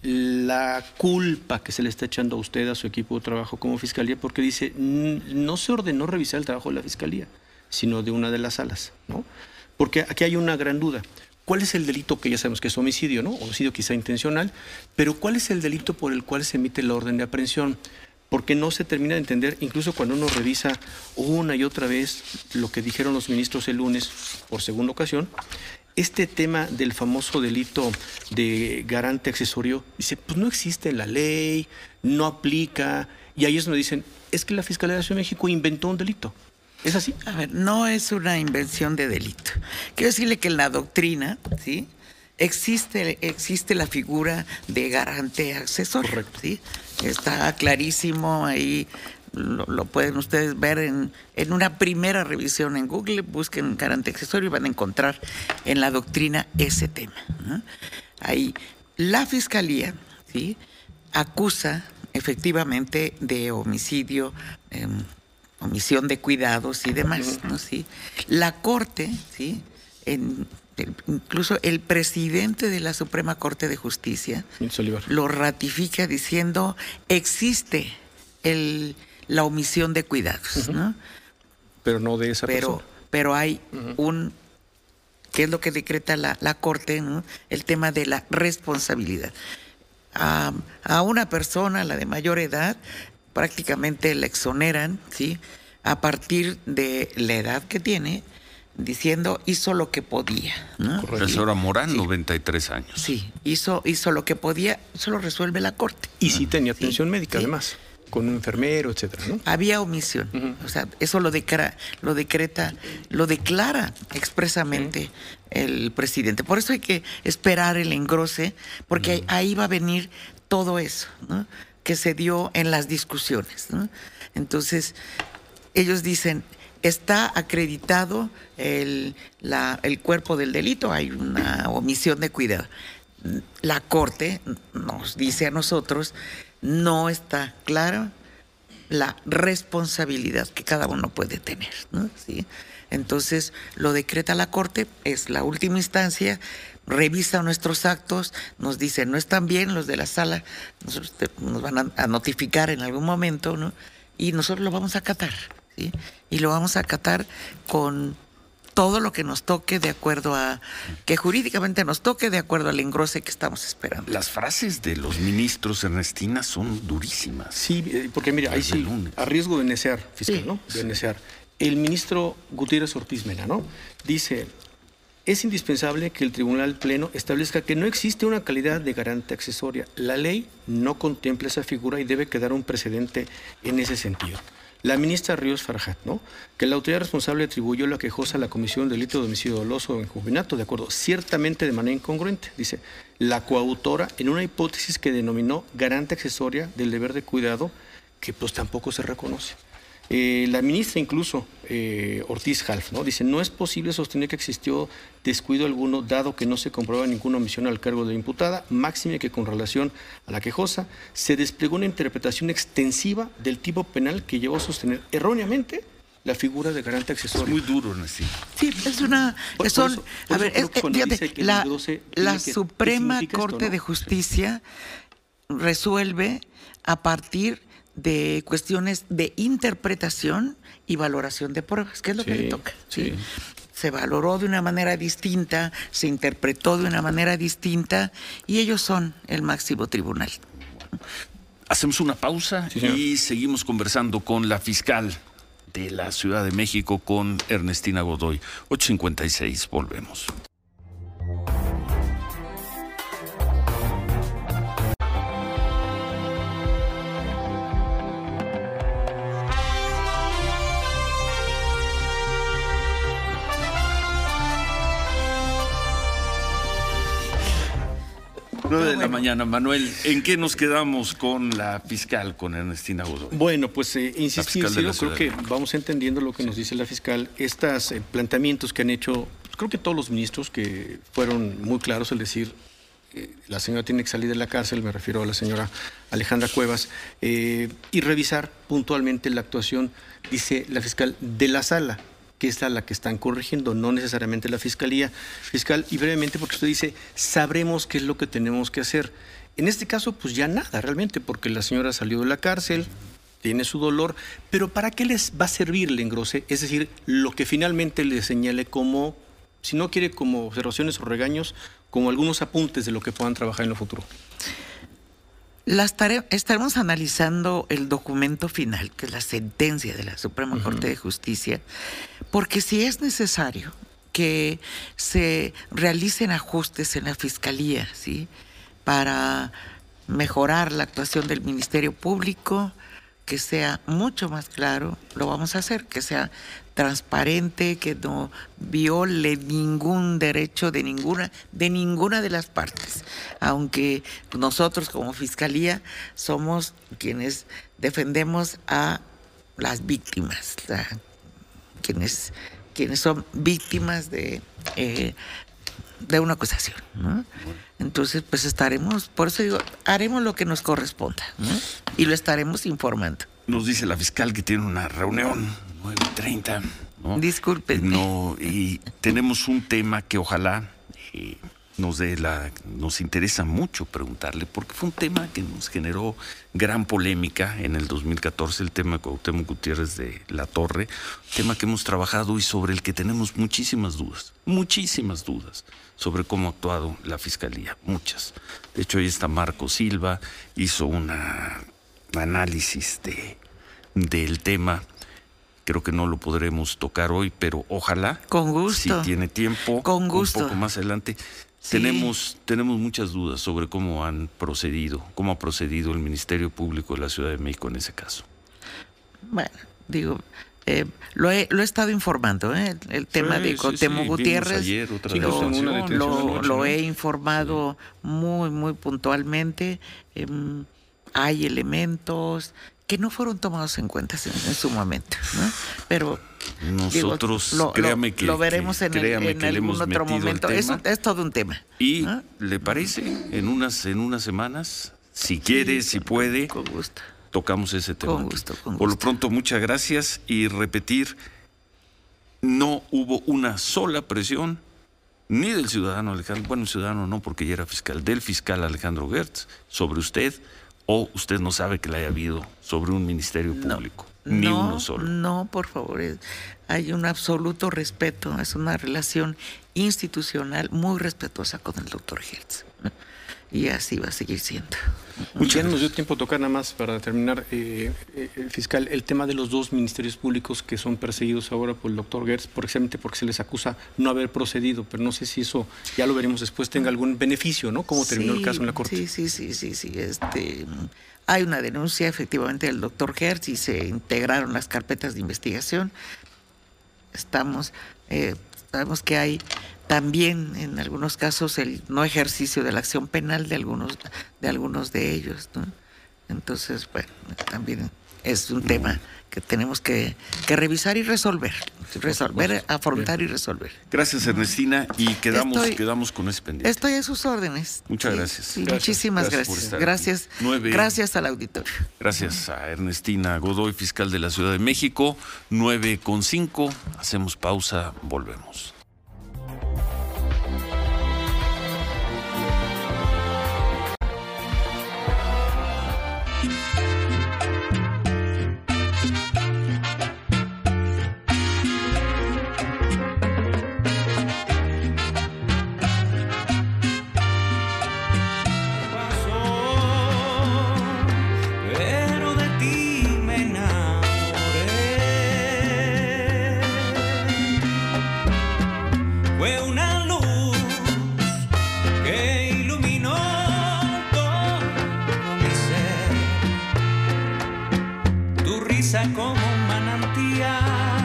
la culpa que se le está echando a usted, a su equipo de trabajo como Fiscalía, porque dice, no se ordenó revisar el trabajo de la Fiscalía, sino de una de las salas, ¿no? Porque aquí hay una gran duda. ¿Cuál es el delito que ya sabemos que es homicidio, ¿no? Homicidio quizá intencional, pero ¿cuál es el delito por el cual se emite la orden de aprehensión? Porque no se termina de entender, incluso cuando uno revisa una y otra vez lo que dijeron los ministros el lunes por segunda ocasión, este tema del famoso delito de garante accesorio, dice, pues no existe en la ley, no aplica, y ahí es donde dicen, es que la Fiscalía de la Ciudad de México inventó un delito. ¿Es así?
A ver, no es una invención de delito. Quiero decirle que en la doctrina, ¿sí?, existe la figura de garante accesorio. Correcto. ¿Sí? Está clarísimo ahí. Lo pueden ustedes ver en una primera revisión en Google, busquen garante accesorio y van a encontrar en la doctrina ese tema, ¿no? Ahí la Fiscalía, ¿sí?, acusa efectivamente de homicidio, omisión de cuidados y demás, ¿no? ¿Sí? La Corte, ¿sí?, incluso el presidente de la Suprema Corte de Justicia lo ratifica diciendo existe la omisión de cuidados, ¿no?
Pero no de esa persona.
Pero hay ¿qué es lo que decreta la Corte, ¿no? El tema de la responsabilidad. A una persona, la de mayor edad, prácticamente la exoneran, ¿sí?, a partir de la edad que tiene, diciendo hizo lo que podía, ¿no?
Profesora Morán, sí. 93 años.
Sí, hizo lo que podía, eso lo resuelve la Corte.
Y sí tenía atención médica, además, con un enfermero, etcétera, ¿no?
Había omisión, o sea, eso lo declara expresamente el presidente. Por eso hay que esperar el engrose, porque ahí va a venir todo eso, ¿no?, que se dio en las discusiones, ¿no? Entonces, ellos dicen, está acreditado el cuerpo del delito, hay una omisión de cuidado. La Corte nos dice a nosotros, no está clara la responsabilidad que cada uno puede tener, ¿no? ¿Sí? Entonces, lo decreta la Corte, es la última instancia, revisa nuestros actos, nos dice, no están bien los de la sala, nos van a notificar en algún momento, ¿no? Y nosotros lo vamos a acatar, ¿sí? Y lo vamos a acatar con todo lo que nos toque de acuerdo que jurídicamente nos toque de acuerdo al engrose que estamos esperando.
Las frases de los ministros, Ernestina, son durísimas.
Sí, porque mira, ahí sí, a riesgo de necear, fiscal, sí, ¿no? De necear. El ministro Gutiérrez Ortiz Mena, ¿no?, dice, es indispensable que el Tribunal Pleno establezca que no existe una calidad de garante accesoria. La ley no contempla esa figura y debe quedar un precedente en ese sentido. La ministra Ríos Farjat, ¿no?, que la autoridad responsable atribuyó la quejosa a la comisión de delito de homicidio doloso o injuminato, de acuerdo, ciertamente de manera incongruente, dice, la coautora en una hipótesis que denominó garante accesoria del deber de cuidado, que pues tampoco se reconoce. La ministra incluso, Ortiz Half, ¿no?, dice, no es posible sostener que existió descuido alguno, dado que no se comprueba ninguna omisión al cargo de la imputada, máxime que con relación a la quejosa se desplegó una interpretación extensiva del tipo penal que llevó a sostener erróneamente la figura de garante accesorio.
Es muy duro, Ernestina.
Sí, es una... la Suprema Corte de Justicia resuelve a partir de cuestiones de interpretación y valoración de pruebas, que es lo que le toca.
Sí.
Se valoró de una manera distinta, se interpretó de una manera distinta y ellos son el máximo tribunal.
Hacemos una pausa y seguimos conversando con la fiscal de la Ciudad de México, con Ernestina Godoy. 8:56, volvemos. De la mañana, Manuel, ¿en qué nos quedamos con la fiscal, con Ernestina Godoy?
Bueno, pues insistir, yo creo que vamos entendiendo lo que nos dice la fiscal, estos planteamientos que han hecho, creo que todos los ministros, que fueron muy claros al decir, la señora tiene que salir de la cárcel, me refiero a la señora Alejandra Cuevas, y revisar puntualmente la actuación, dice la fiscal, de la sala, que es la que están corrigiendo, no necesariamente la Fiscalía. Fiscal, y brevemente, porque usted dice, sabremos qué es lo que tenemos que hacer. En este caso, pues ya nada realmente, porque la señora salió de la cárcel, tiene su dolor, pero ¿para qué les va a servir el engrose? Es decir, lo que finalmente le señale como, si no quiere como observaciones o regaños, como algunos apuntes de lo que puedan trabajar en lo futuro.
Estaremos analizando el documento final, que es la sentencia de la Suprema Corte de Justicia, porque si es necesario que se realicen ajustes en la Fiscalía, ¿sí?, para mejorar la actuación del Ministerio Público, que sea mucho más claro, lo vamos a hacer, que sea transparente, que no viole ningún derecho de ninguna de las partes, aunque nosotros como Fiscalía somos quienes defendemos a las víctimas, quienes son víctimas de una acusación, ¿no? Entonces, pues estaremos, por eso digo, haremos lo que nos corresponda, ¿no? Y lo estaremos informando.
Nos dice la fiscal que tiene una reunión 9:30, ¿no?
Discúlpenme.
No, y tenemos un tema que ojalá nos interesa mucho preguntarle, porque fue un tema que nos generó gran polémica en el 2014, el tema de Cuauhtémoc Gutiérrez de la Torre, tema que hemos trabajado y sobre el que tenemos muchísimas dudas sobre cómo ha actuado la Fiscalía, muchas. De hecho, ahí está Marco Silva, hizo un análisis del tema. Creo que no lo podremos tocar hoy, pero ojalá,
con gusto,
si tiene tiempo,
con gusto,
un poco más adelante. Sí. Tenemos muchas dudas sobre cómo ha procedido el Ministerio Público de la Ciudad de México en ese caso.
Bueno, digo, lo he estado informando, el tema de Cuauhtémoc Gutiérrez,
ayer,
lo he informado muy puntualmente. Hay elementos que no fueron tomados en cuenta en su momento, ¿no? Pero
nosotros, créame que
lo veremos en algún otro momento. Es todo un tema.
¿Y
¿no?
le parece? En unas semanas, si quiere, si puede,
con gusto,
tocamos ese tema.
Con gusto.
Por lo pronto, muchas gracias, y repetir, no hubo una sola presión ni del ciudadano Alejandro, bueno, ciudadano no, porque ya era fiscal, del fiscal Alejandro Gertz sobre usted, o usted no sabe que la haya habido sobre un ministerio público. Ni uno solo.
No, por favor, hay un absoluto respeto, es una relación institucional muy respetuosa con el doctor Gertz, ¿no? Y así va a seguir siendo.
Ya nos dio tiempo a tocar nada más para terminar, fiscal, el tema de los dos ministerios públicos que son perseguidos ahora por el doctor Gertz, precisamente porque se les acusa no haber procedido, pero no sé si eso, ya lo veremos después, tenga algún beneficio, ¿no? ¿Cómo terminó el caso en la Corte?
Sí. Hay una denuncia efectivamente del doctor Gertz y se integraron las carpetas de investigación. Sabemos que hay también en algunos casos el no ejercicio de la acción penal de algunos de ellos, ¿no? Entonces, bueno, también es un tema que tenemos que revisar y resolver, afrontar y resolver.
Gracias, Ernestina, y quedamos con ese pendiente.
Estoy a sus órdenes.
Muchas gracias.
Sí, muchísimas gracias. Gracias al auditorio.
Gracias a Ernestina Godoy, fiscal de la Ciudad de México. 9:05, hacemos pausa, volvemos.
Como un manantial,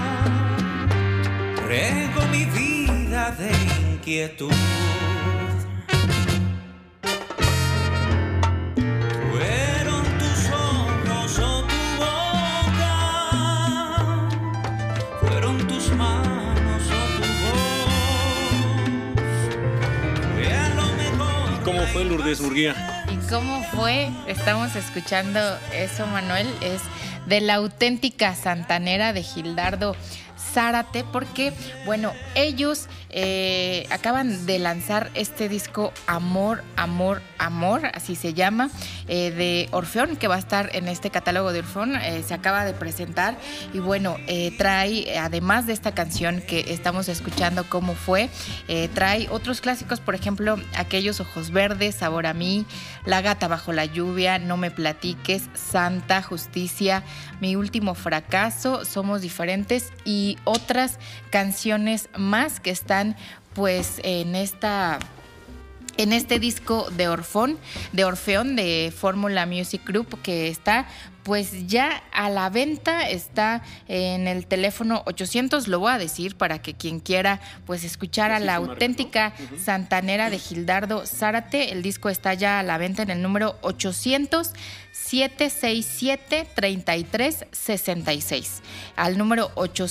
rego mi vida de inquietud. Fueron tus ojos o tu boca, fueron tus manos o tu voz. Fue a lo mejor.
¿Cómo fue, Lourdes Murguía?
¿Y cómo fue? Estamos escuchando eso, Manuel, es de la auténtica santanera de Gildardo Zárate, porque, bueno, ellos acaban de lanzar este disco Amor, Amor, Amor, así se llama, de Orfeón, que va a estar en este catálogo de Orfeón. Se acaba de presentar y bueno, trae, además de esta canción que estamos escuchando, ¿Cómo fue?, trae otros clásicos, por ejemplo, Aquellos ojos verdes, Sabor a mí, La gata bajo la lluvia, No me platiques, Santa, Justicia, Mi último fracaso, Somos diferentes y otras canciones más que están pues en este disco de Orfeón, de Fórmula Music Group, que está pues ya a la venta, está en el teléfono 800, lo voy a decir para que quien quiera pues escuchar a la auténtica santanera de Gildardo Zárate. El disco está ya a la venta en el número 800-767-3366, al número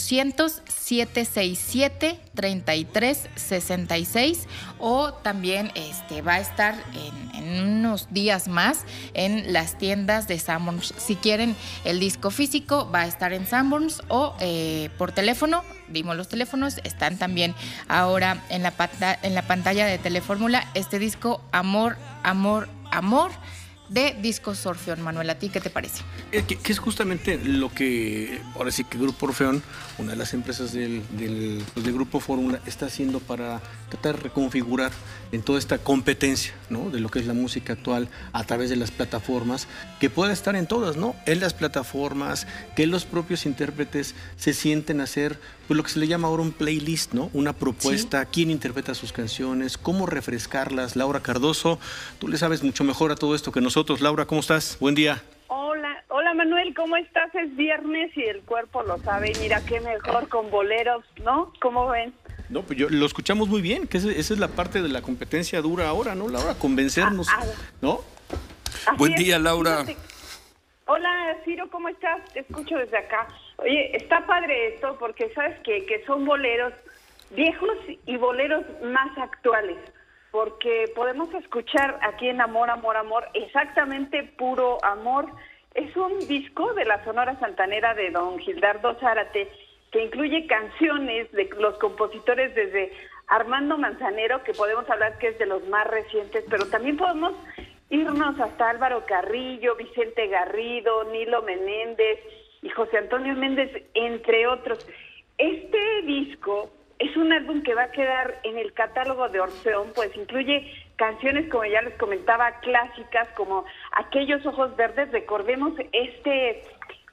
800-767-3366, o también va a estar en unos días más en las tiendas de Sanborns. Si quieren el disco físico, va a estar en Sanborns, o por teléfono, dimos los teléfonos, están también ahora en la pantalla de Telefórmula, este disco Amor, Amor, Amor, de Discos Orfeón. Manuel, ¿a ti qué te parece?
Que es justamente lo que, ahora sí que Grupo Orfeón, una de las empresas del Grupo Fórmula, está haciendo para tratar de reconfigurar en toda esta competencia, ¿no?, de lo que es la música actual a través de las plataformas, que pueda estar en todas, ¿no?, en las plataformas, que los propios intérpretes se sienten a hacer pues lo que se le llama ahora un playlist, ¿no?, una propuesta, sí. Quién interpreta sus canciones, cómo refrescarlas. Laura Cardoso, tú le sabes mucho mejor a todo esto que nosotros. Laura, ¿cómo estás? Buen día.
Hola Manuel, ¿cómo estás? Es viernes y el cuerpo lo sabe. Mira qué mejor con boleros, ¿no? ¿Cómo ven?
No, pues lo escuchamos muy bien, que esa es la parte de la competencia dura ahora, ¿no, Laura? Convencernos, ¿no?
Buen día, Laura.
Hola, Ciro, ¿cómo estás? Te escucho desde acá. Oye, está padre esto porque sabes que son boleros viejos y boleros más actuales, porque podemos escuchar aquí en Amor, Amor, Amor, exactamente puro amor. Es un disco de la Sonora Santanera de don Gildardo Zárate, que incluye canciones de los compositores desde Armando Manzanero, que podemos hablar que es de los más recientes, pero también podemos irnos hasta Álvaro Carrillo, Vicente Garrido, Nilo Menéndez y José Antonio Méndez, entre otros. Este disco es un álbum que va a quedar en el catálogo de Orfeón, pues incluye canciones, como ya les comentaba, clásicas como Aquellos ojos verdes. Recordemos este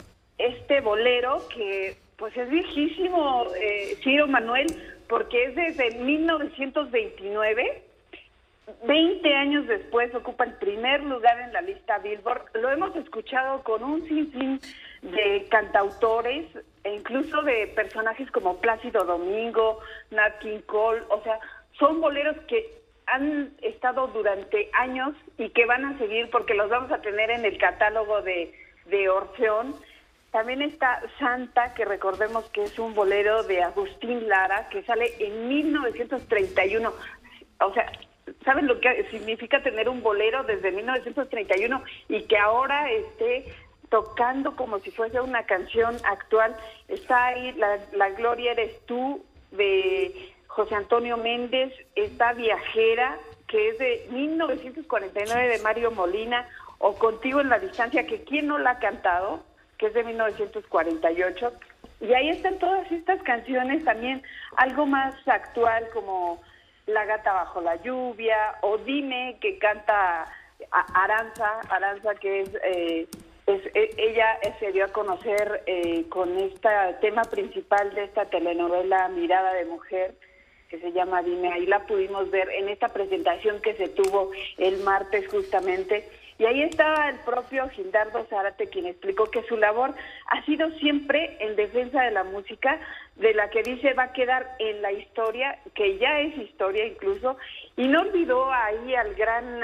bolero que pues es viejísimo, Ciro, Manuel, porque es desde 1929, 20 años después ocupa el primer lugar en la lista Billboard. Lo hemos escuchado con un sinfín de cantautores e incluso de personajes como Plácido Domingo, Nat King Cole. O sea, son boleros que han estado durante años y que van a seguir porque los vamos a tener en el catálogo de Orfeón. También está Santa, que recordemos que es un bolero de Agustín Lara, que sale en 1931. O sea, ¿saben lo que significa tener un bolero desde 1931 y que ahora esté tocando como si fuese una canción actual? Está ahí La Gloria eres tú, de José Antonio Méndez. Está Viajera, que es de 1949, de Mario Molina, o Contigo en la distancia, que quién no la ha cantado, que es de 1948. Y ahí están todas estas canciones, también algo más actual como La gata bajo la lluvia, o Dime, que canta Aranza, que ella se dio a conocer con este tema principal de esta telenovela Mirada de Mujer, que se llama Dime. Ahí la pudimos ver en esta presentación que se tuvo el martes justamente. Y ahí estaba el propio Gildardo Zárate, quien explicó que su labor ha sido siempre en defensa de la música, de la que dice va a quedar en la historia, que ya es historia incluso, y no olvidó ahí al gran,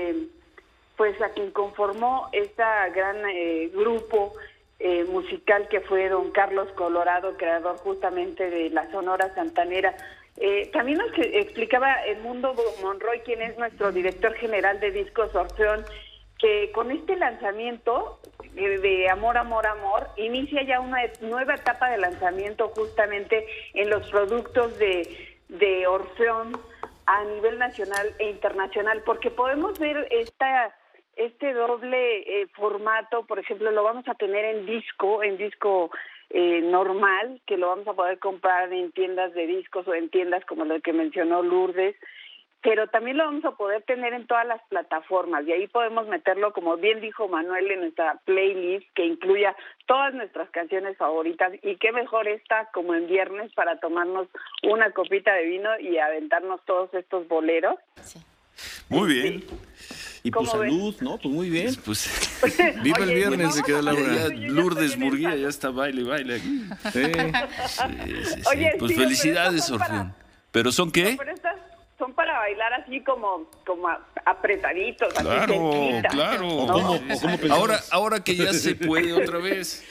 pues a quien conformó esta gran grupo musical que fue don Carlos Colorado, creador justamente de la Sonora Santanera. También nos explicaba Edmundo Monroy, quien es nuestro director general de Discos Orfeón, que con este lanzamiento de Amor, Amor, Amor, inicia ya una nueva etapa de lanzamiento justamente en los productos de de Orfeón a nivel nacional e internacional, porque podemos ver este doble formato. Por ejemplo, lo vamos a tener en disco normal, que lo vamos a poder comprar en tiendas de discos o en tiendas como lo que mencionó Lourdes, pero también lo vamos a poder tener en todas las plataformas, y ahí podemos meterlo, como bien dijo Manuel, en nuestra playlist que incluya todas nuestras canciones favoritas, y qué mejor esta como en viernes para tomarnos una copita de vino y aventarnos todos estos boleros.
Sí. Muy bien.
Y pues salud, ¿no? Pues muy bien.
Pues viva el viernes, se queda Laura. Lourdes Murguía ya está baile aquí. Sí. Oye, pues felicidades, Orfeón. ¿Pero son qué?
Son para bailar así como apretaditos.
Claro,
así
claro.
¿No?
Ahora que ya se puede otra vez.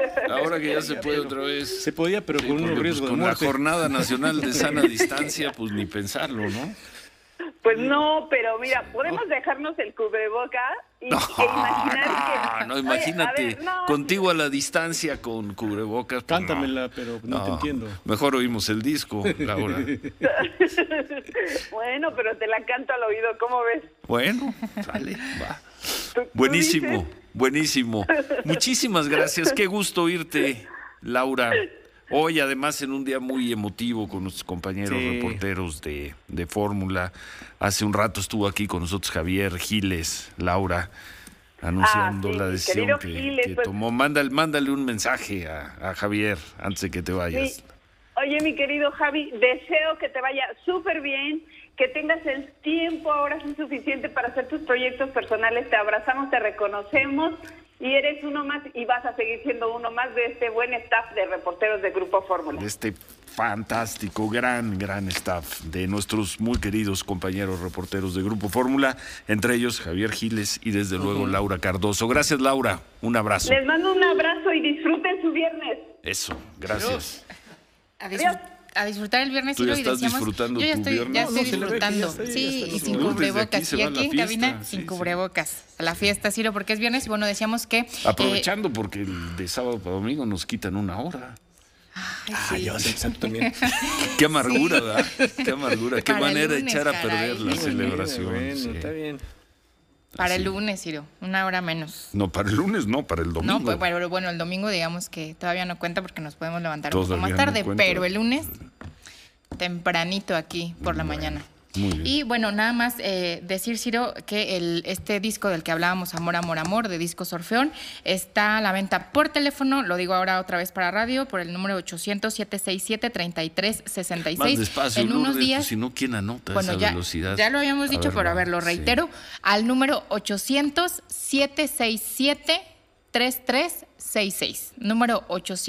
Se podía, pero con un riesgo
con
de muerte.
La Jornada Nacional de Sana Distancia, pues ni pensarlo, ¿no?
Pues no, pero mira, podemos dejarnos el cubreboca e imaginar que...
No, imagínate, contigo a la distancia con cubrebocas.
Cántamela, pero no te entiendo.
Mejor oímos el disco, Laura.
Bueno, pero te la canto al oído, ¿cómo ves?
Bueno, sale, va. Buenísimo. Muchísimas gracias, qué gusto oírte, Laura. Hoy, además, en un día muy emotivo con nuestros compañeros reporteros de Fórmula. Hace un rato estuvo aquí con nosotros Javier Giles, Laura, anunciando la decisión que tomó. Mándale un mensaje a Javier antes de que te vayas.
Sí. Oye, mi querido Javi, deseo que te vaya súper bien, que tengas el tiempo ahora suficiente para hacer tus proyectos personales. Te abrazamos, te reconocemos. Y eres uno más y vas a seguir siendo uno más de este buen staff de reporteros de Grupo Fórmula.
De este fantástico, gran staff de nuestros muy queridos compañeros reporteros de Grupo Fórmula, entre ellos Javier Giles y desde luego Laura Cardoso. Gracias, Laura. Un abrazo.
Les mando un abrazo y disfruten su viernes.
Eso, gracias.
Adiós.
A disfrutar el viernes.
¿Tú ya estás disfrutando tu viernes?
Ya estoy disfrutando. Sí, y sin cubrebocas. Y aquí en cabina, sin cubrebocas. A la fiesta, Ciro, porque es viernes y bueno, decíamos que...
Aprovechando porque de sábado para domingo nos quitan una hora.
Ya vas a empezar también.
Qué amargura, ¿verdad? Qué amargura. Qué manera de echar a perder la
Sí,
celebración.
Bueno, está bien.
Para el lunes, Ciro, una hora menos.
No, para el lunes no, para el domingo.
No, pues bueno, el domingo digamos que todavía no cuenta porque nos podemos levantar un poco más tarde, pero el lunes tempranito aquí por la mañana.
Muy bien.
Y bueno, nada más decir, Ciro, que este disco del que hablábamos, Amor, Amor, Amor, de Discos Orfeón, está a la venta por teléfono, lo digo ahora otra vez para radio, por el número 800-767-3366.
Más despacio,
en unos días,
pues, si no, ¿quién anota esa velocidad?
Ya lo habíamos dicho, pero a ver, lo reitero, al número 800-767-3366. Número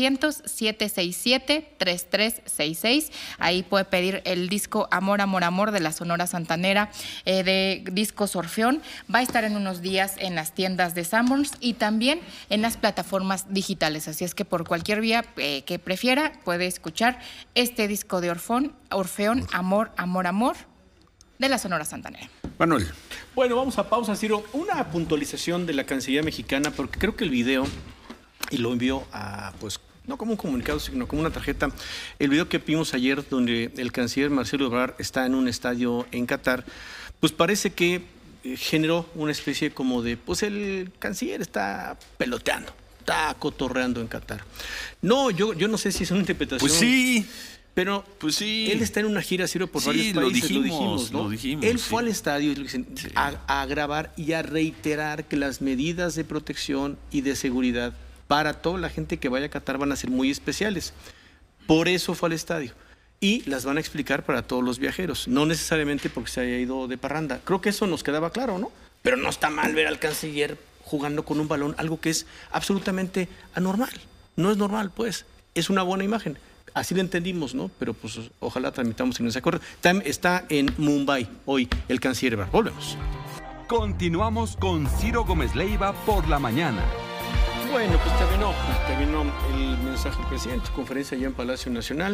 800-767-3366. Ahí puede pedir el disco Amor, Amor, Amor de la Sonora Santanera de Discos Orfeón. Va a estar en unos días en las tiendas de Sanborns y también en las plataformas digitales. Así es que por cualquier vía que prefiera puede escuchar este disco de Orfeón, Amor, Amor, Amor de la Sonora Santanera.
Manuel.
Bueno, vamos a pausa, Ciro. Una puntualización de la Cancillería mexicana, porque creo que el video, y lo envió a, pues, no como un comunicado, sino como una tarjeta, el video que vimos ayer donde el canciller Marcelo Ebrard está en un estadio en Qatar, pues parece que generó una especie como de, pues el canciller está peloteando, está cotorreando en Qatar. No, yo no sé si es una interpretación.
Pues sí.
Pero pues sí, él está en una gira, Ciro, por varios países, lo dijimos. Él fue al estadio a grabar y a reiterar que las medidas de protección y de seguridad para toda la gente que vaya a Qatar van a ser muy especiales. Por eso fue al estadio. Y las van a explicar para todos los viajeros, no necesariamente porque se haya ido de parranda. Creo que eso nos quedaba claro, ¿no? Pero no está mal ver al canciller jugando con un balón, algo que es absolutamente anormal. No es normal, pues. Es una buena imagen. Así lo entendimos, ¿no? Pero pues ojalá transmitamos en ese acuerdo. Está en Mumbai hoy el canciller Ebrard. Volvemos.
Continuamos con Ciro Gómez Leiva por la mañana.
Bueno, pues terminó el mensaje del presidente, conferencia ya en Palacio Nacional.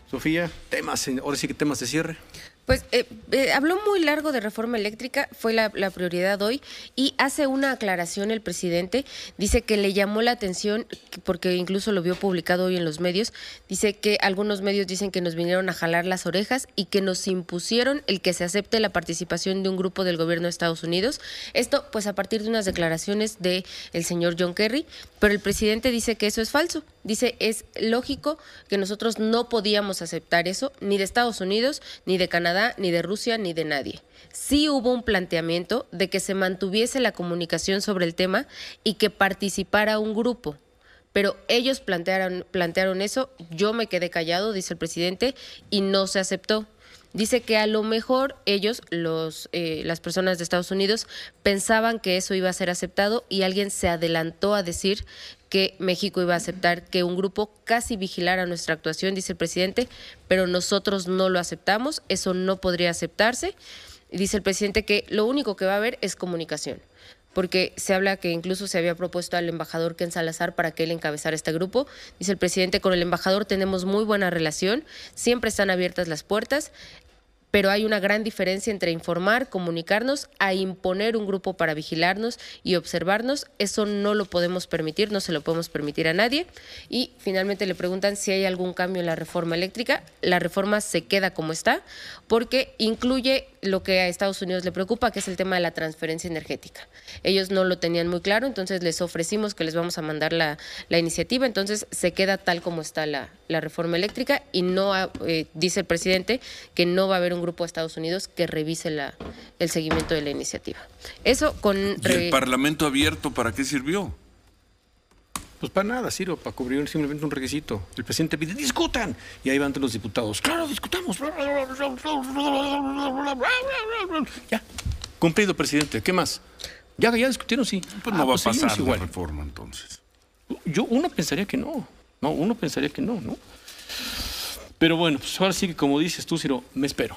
Sofía, ahora sí que temas de cierre.
Pues habló muy largo de reforma eléctrica, fue la prioridad hoy, y hace una aclaración el presidente, dice que le llamó la atención, porque incluso lo vio publicado hoy en los medios, dice que algunos medios dicen que nos vinieron a jalar las orejas y que nos impusieron el que se acepte la participación de un grupo del gobierno de Estados Unidos. Esto pues a partir de unas declaraciones del señor John Kerry, pero el presidente dice que eso es falso. Dice, es lógico que nosotros no podíamos aceptar eso, ni de Estados Unidos, ni de Canadá, ni de Rusia, ni de nadie. Sí hubo un planteamiento de que se mantuviese la comunicación sobre el tema y que participara un grupo. Pero ellos plantearon eso, yo me quedé callado, dice el presidente, y no se aceptó. Dice que a lo mejor ellos, las personas de Estados Unidos, pensaban que eso iba a ser aceptado y alguien se adelantó a decir que México iba a aceptar que un grupo casi vigilara nuestra actuación, dice el presidente, pero nosotros no lo aceptamos, eso no podría aceptarse. Y dice el presidente que lo único que va a haber es comunicación, porque se habla que incluso se había propuesto al embajador Ken Salazar para que él encabezara este grupo. Dice el presidente, con el embajador tenemos muy buena relación, siempre están abiertas las puertas, pero hay una gran diferencia entre informar, comunicarnos, a imponer un grupo para vigilarnos y observarnos. Eso no lo podemos permitir, no se lo podemos permitir a nadie. Y finalmente le preguntan si hay algún cambio en la reforma eléctrica. La reforma se queda como está, porque incluye lo que a Estados Unidos le preocupa, que es el tema de la transferencia energética. Ellos no lo tenían muy claro, entonces les ofrecimos que les vamos a mandar la iniciativa, entonces se queda tal como está la reforma eléctrica y no dice el presidente que no va a haber un grupo de Estados Unidos que revise el seguimiento de la iniciativa. Eso con...
¿Y el Parlamento abierto para qué sirvió?
Pues para nada, Ciro, para cubrir simplemente un requisito. El presidente pide, discutan. Y ahí van los diputados. Claro, discutamos. Ya, cumplido, presidente. ¿Qué más? Ya discutieron, sí.
Pues no va a pasar la reforma, entonces.
Uno pensaría que no. Uno pensaría que no. Pero bueno, pues ahora sí que como dices tú, Ciro, me espero.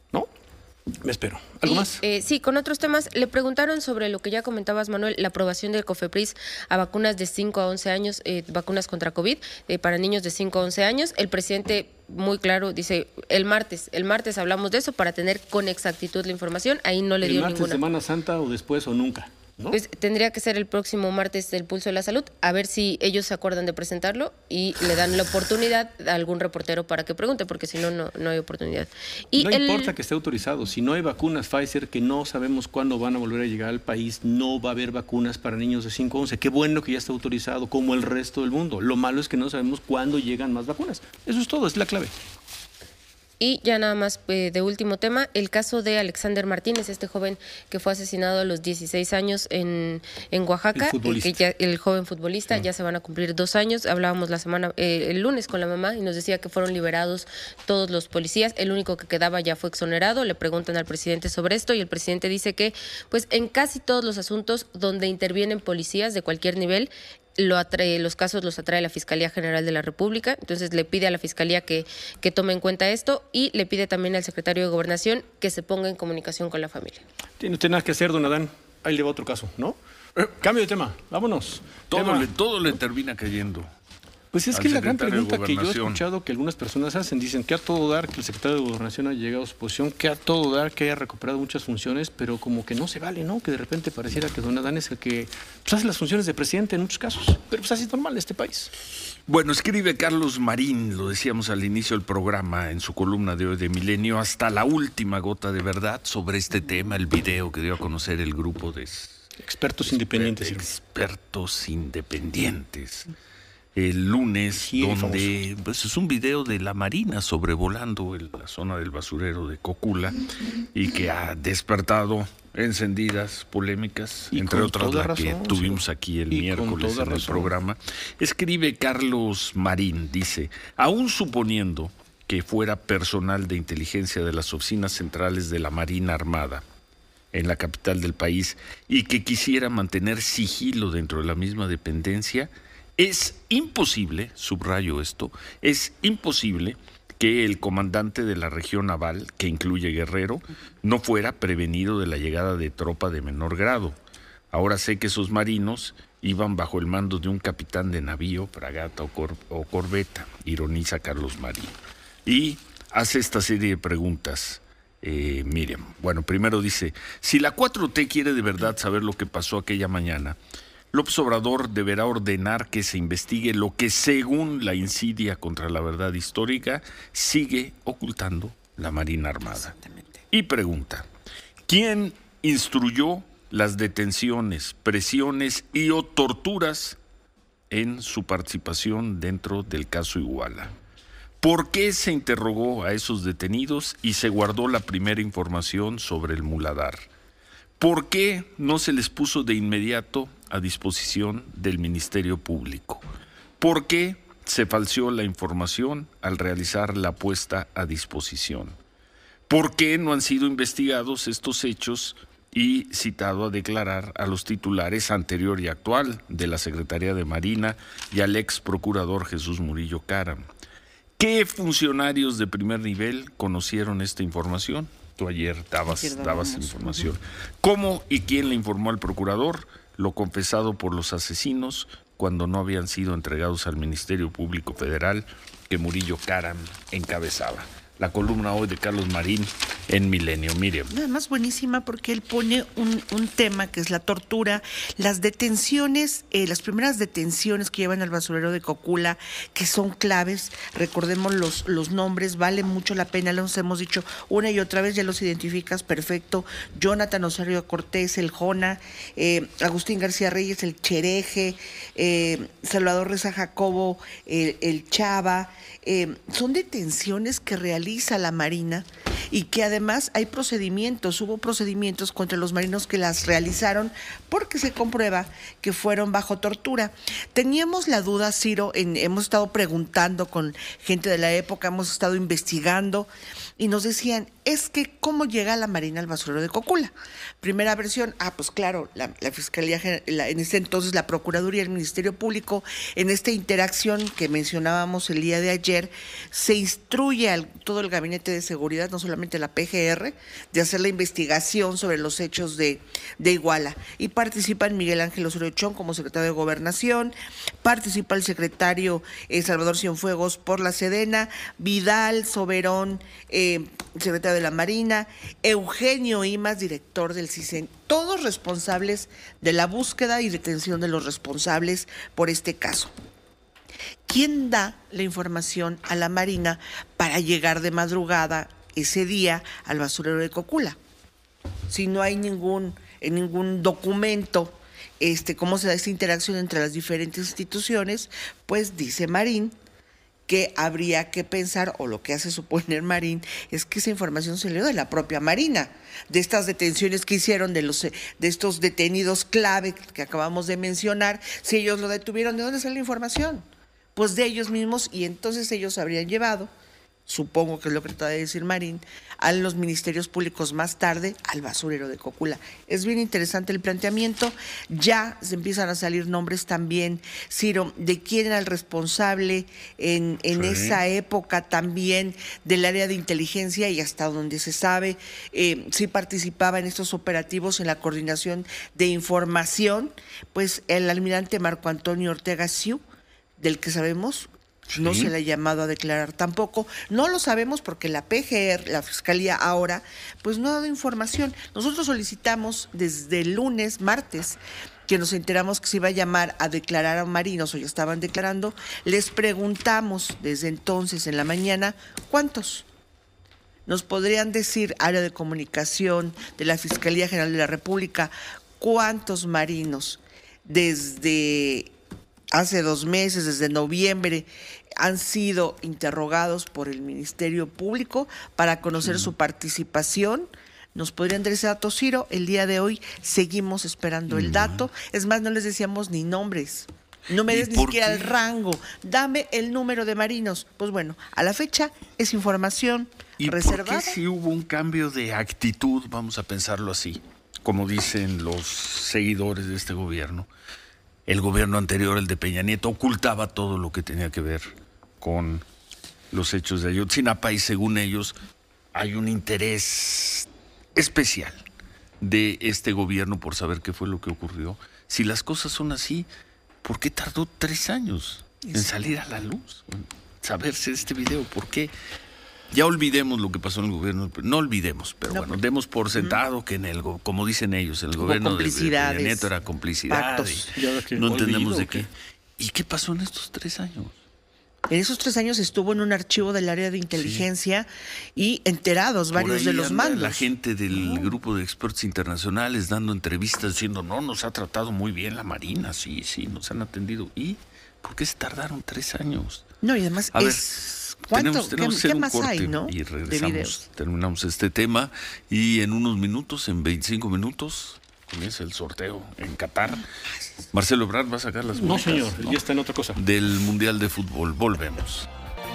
Me espero. ¿Algo más?
Sí, con otros temas. Le preguntaron sobre lo que ya comentabas, Manuel, la aprobación del COFEPRIS a vacunas de 5 a 11 años, vacunas contra COVID, para niños de 5 a 11 años. El presidente, muy claro, dice, el martes hablamos de eso para tener con exactitud la información. Ahí no le dio ninguna. ¿El
martes, Semana Santa o después o nunca? ¿No?
Pues tendría que ser el próximo martes del Pulso de la Salud, a ver si ellos se acuerdan de presentarlo y le dan la oportunidad a algún reportero para que pregunte, porque si no, no hay oportunidad. Y
no importa que esté autorizado, si no hay vacunas Pfizer, que no sabemos cuándo van a volver a llegar al país, no va a haber vacunas para niños de 5 a 11. Qué bueno que ya está autorizado, como el resto del mundo. Lo malo es que no sabemos cuándo llegan más vacunas. Eso es todo, es la clave.
Y ya nada más de último tema, el caso de Alexander Martínez, este joven que fue asesinado a los 16 años en Oaxaca, el joven futbolista, ya se van a cumplir 2 años. Hablábamos el lunes con la mamá y nos decía que fueron liberados todos los policías, el único que quedaba ya fue exonerado. Le preguntan al presidente sobre esto y el presidente dice que pues en casi todos los asuntos donde intervienen policías de cualquier nivel, los casos los atrae la Fiscalía General de la República, entonces le pide a la Fiscalía que tome en cuenta esto y le pide también al secretario de Gobernación que se ponga en comunicación con la familia.
Tiene usted nada que hacer, don Adán, ahí le va otro caso, ¿no? Cambio de tema, vámonos.
Todo le termina cayendo.
Pues es que la gran pregunta que yo he escuchado que algunas personas hacen, dicen que a todo dar que el secretario de Gobernación haya llegado a su posición, que a todo dar que haya recuperado muchas funciones, pero como que no se vale, ¿no? Que de repente pareciera que don Adán es el que pues, hace las funciones de presidente en muchos casos, pero pues así es normal en este país.
Bueno, escribe Carlos Marín, lo decíamos al inicio del programa, en su columna de hoy de Milenio, hasta la última gota de verdad sobre este tema, el video que dio a conocer el grupo de
expertos independientes.
Expertos independientes. El lunes, donde pues, es un video de la Marina sobrevolando la zona del basurero de Cocula y que ha despertado encendidas polémicas, entre otras la que tuvimos aquí el miércoles en el programa. Escribe Carlos Marín, dice, aún suponiendo que fuera personal de inteligencia de las oficinas centrales de la Marina Armada en la capital del país y que quisiera mantener sigilo dentro de la misma dependencia, es imposible, subrayo esto, es imposible que el comandante de la región naval, que incluye Guerrero, no fuera prevenido de la llegada de tropa de menor grado. Ahora sé que esos marinos iban bajo el mando de un capitán de navío, fragata o corbeta, ironiza Carlos Marín. y hace esta serie de preguntas. Miriam, bueno, primero dice, si la 4T quiere de verdad saber lo que pasó aquella mañana, López Obrador deberá ordenar que se investigue lo que, según la insidia contra la verdad histórica, sigue ocultando la Marina Armada. Y pregunta, ¿quién instruyó las detenciones, presiones y o torturas en su participación dentro del caso Iguala? ¿Por qué se interrogó a esos detenidos y se guardó la primera información sobre el muladar? ¿Por qué no se les puso de inmediato a disposición del Ministerio Público? ¿Por qué se falseó la información al realizar la puesta a disposición? ¿Por qué no han sido investigados estos hechos y citado a declarar a los titulares anterior y actual de la Secretaría de Marina y al ex procurador Jesús Murillo Caram? ¿Qué funcionarios de primer nivel conocieron esta información? Tú ayer dabas información. ¿Cómo y quién le informó al procurador lo confesado por los asesinos cuando no habían sido entregados al Ministerio Público Federal que Murillo Caram encabezaba? La columna hoy de Carlos Marín en Milenio. Miriam.
Además buenísima porque él pone un tema que es la tortura, las detenciones, las primeras detenciones que llevan al basurero de Cocula, que son claves, recordemos los nombres, vale mucho la pena, los hemos dicho una y otra vez, ya los identificas perfecto, Jonathan Osorio Cortés, el Jona, Agustín García Reyes, el Chereje, Salvador Reza Jacobo, el Chava, son detenciones que realiza la Marina y que además hubo procedimientos contra los marinos que las realizaron porque se comprueba que fueron bajo tortura. Teníamos la duda, Ciro, hemos estado preguntando con gente de la época, hemos estado investigando y nos decían, es que ¿cómo llega la Marina al basurero de Cocula? Primera versión, pues claro, la Fiscalía, en ese entonces la Procuraduría y el Ministerio Público, en esta interacción que mencionábamos el día de ayer, se instruye a todo el Gabinete de Seguridad, no solamente la PGR, de hacer la investigación sobre los hechos de Iguala. Y participan Miguel Ángel Osorio Chong como secretario de Gobernación, participa el secretario Salvador Cienfuegos por la Sedena, Vidal Soberón, secretario de la Marina, Eugenio Imas, director del CISEN, todos responsables de la búsqueda y detención de los responsables por este caso. ¿Quién da la información a la Marina para llegar de madrugada ese día al basurero de Cocula? Si no hay ningún documento, cómo se da esta interacción entre las diferentes instituciones, pues dice Marín que habría que pensar, o lo que hace suponer Marín, es que esa información salió de la propia Marina, de estas detenciones que hicieron de estos detenidos clave que acabamos de mencionar. Si ellos lo detuvieron, ¿de dónde sale la información? Pues de ellos mismos, y entonces ellos habrían llevado, supongo que es lo que trata de decir Marín, a los ministerios públicos más tarde al basurero de Cocula. Es bien interesante el planteamiento. Ya se empiezan a salir nombres también, Ciro, de quién era el responsable en esa época también del área de inteligencia, y hasta donde se sabe, sí participaba en estos operativos en la coordinación de información, pues el almirante Marco Antonio Ortega Siu, del que sabemos. No se le ha llamado a declarar tampoco. No lo sabemos porque la PGR, la Fiscalía ahora, pues no ha dado información. Nosotros solicitamos desde el martes, que nos enteramos que se iba a llamar a declarar a marinos, o ya estaban declarando. Les preguntamos desde entonces en la mañana, ¿cuántos? Nos podrían decir, área de comunicación de la Fiscalía General de la República, ¿cuántos marinos desde hace 2 meses, desde noviembre, han sido interrogados por el Ministerio Público para conocer su participación? ¿Nos podrían dar ese dato, Ciro? El día de hoy seguimos esperando el dato. Es más, no les decíamos ni nombres. No me des ni siquiera el rango. Dame el número de marinos. Pues bueno, a la fecha es información reservada.
¿Por qué si hubo un cambio de actitud, vamos a pensarlo así, como dicen los seguidores de este gobierno? El gobierno anterior, el de Peña Nieto, ocultaba todo lo que tenía que ver con los hechos de Ayotzinapa, y según ellos hay un interés especial de este gobierno por saber qué fue lo que ocurrió. Si las cosas son así, ¿por qué tardó 3 años en salir a la luz? En saberse este video, ¿por qué? Ya olvidemos lo que pasó en el gobierno, no olvidemos, pero bueno, demos por sentado que como dicen ellos, el gobierno de Nieto era complicidad. No entendemos de qué. ¿Y qué pasó en estos 3 años?
En esos 3 años estuvo en un archivo del área de inteligencia y enterados varios de los mandos.
La gente del grupo de expertos internacionales dando entrevistas diciendo, no, nos ha tratado muy bien la Marina, sí, nos han atendido. ¿Y por qué se tardaron 3 años?
No, y además
tenemos
¿qué más hay, no?
Y regresamos, terminamos este tema y en unos minutos, en 25 minutos, comienza el sorteo en Qatar. Marcelo Ebrard va a sacar las
boletas. No, señor, ya está en otra cosa.
Del Mundial de Fútbol. Volvemos.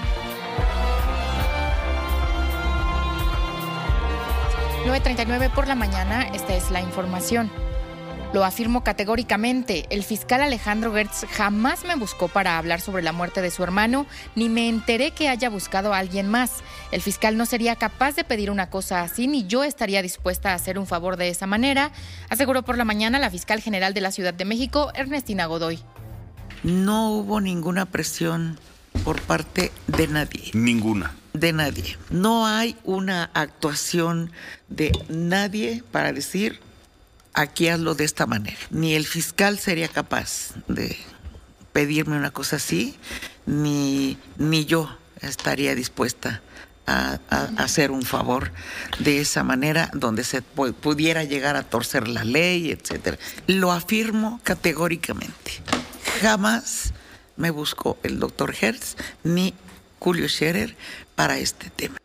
9:39 por la mañana, esta es la información. Lo afirmo categóricamente, el fiscal Alejandro Gertz jamás me buscó para hablar sobre la muerte de su hermano, ni me enteré que haya buscado a alguien más. El fiscal no sería capaz de pedir una cosa así, ni yo estaría dispuesta a hacer un favor de esa manera, aseguró por la mañana la fiscal general de la Ciudad de México, Ernestina Godoy.
No hubo ninguna presión por parte de nadie.
Ninguna.
De nadie. No hay una actuación de nadie para decir, aquí hazlo de esta manera. Ni el fiscal sería capaz de pedirme una cosa así, ni yo estaría dispuesta a hacer un favor de esa manera donde se pudiera llegar a torcer la ley, etcétera. Lo afirmo categóricamente. Jamás me buscó el doctor Gertz ni Julio Scherer para este tema.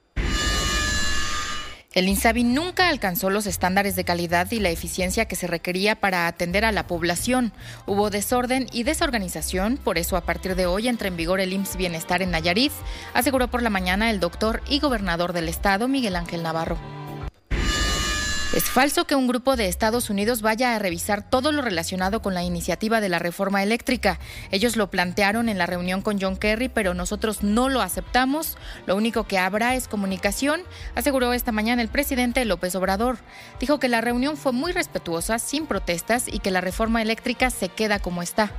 El INSABI nunca alcanzó los estándares de calidad y la eficiencia que se requería para atender a la población. Hubo desorden y desorganización, por eso a partir de hoy entra en vigor el IMSS Bienestar en Nayarit, aseguró por la mañana el doctor y gobernador del estado, Miguel Ángel Navarro. Es falso que un grupo de Estados Unidos vaya a revisar todo lo relacionado con la iniciativa de la reforma eléctrica. Ellos lo plantearon en la reunión con John Kerry, pero nosotros no lo aceptamos. Lo único que habrá es comunicación, aseguró esta mañana el presidente López Obrador. Dijo que la reunión fue muy respetuosa, sin protestas, y que la reforma eléctrica se queda como está.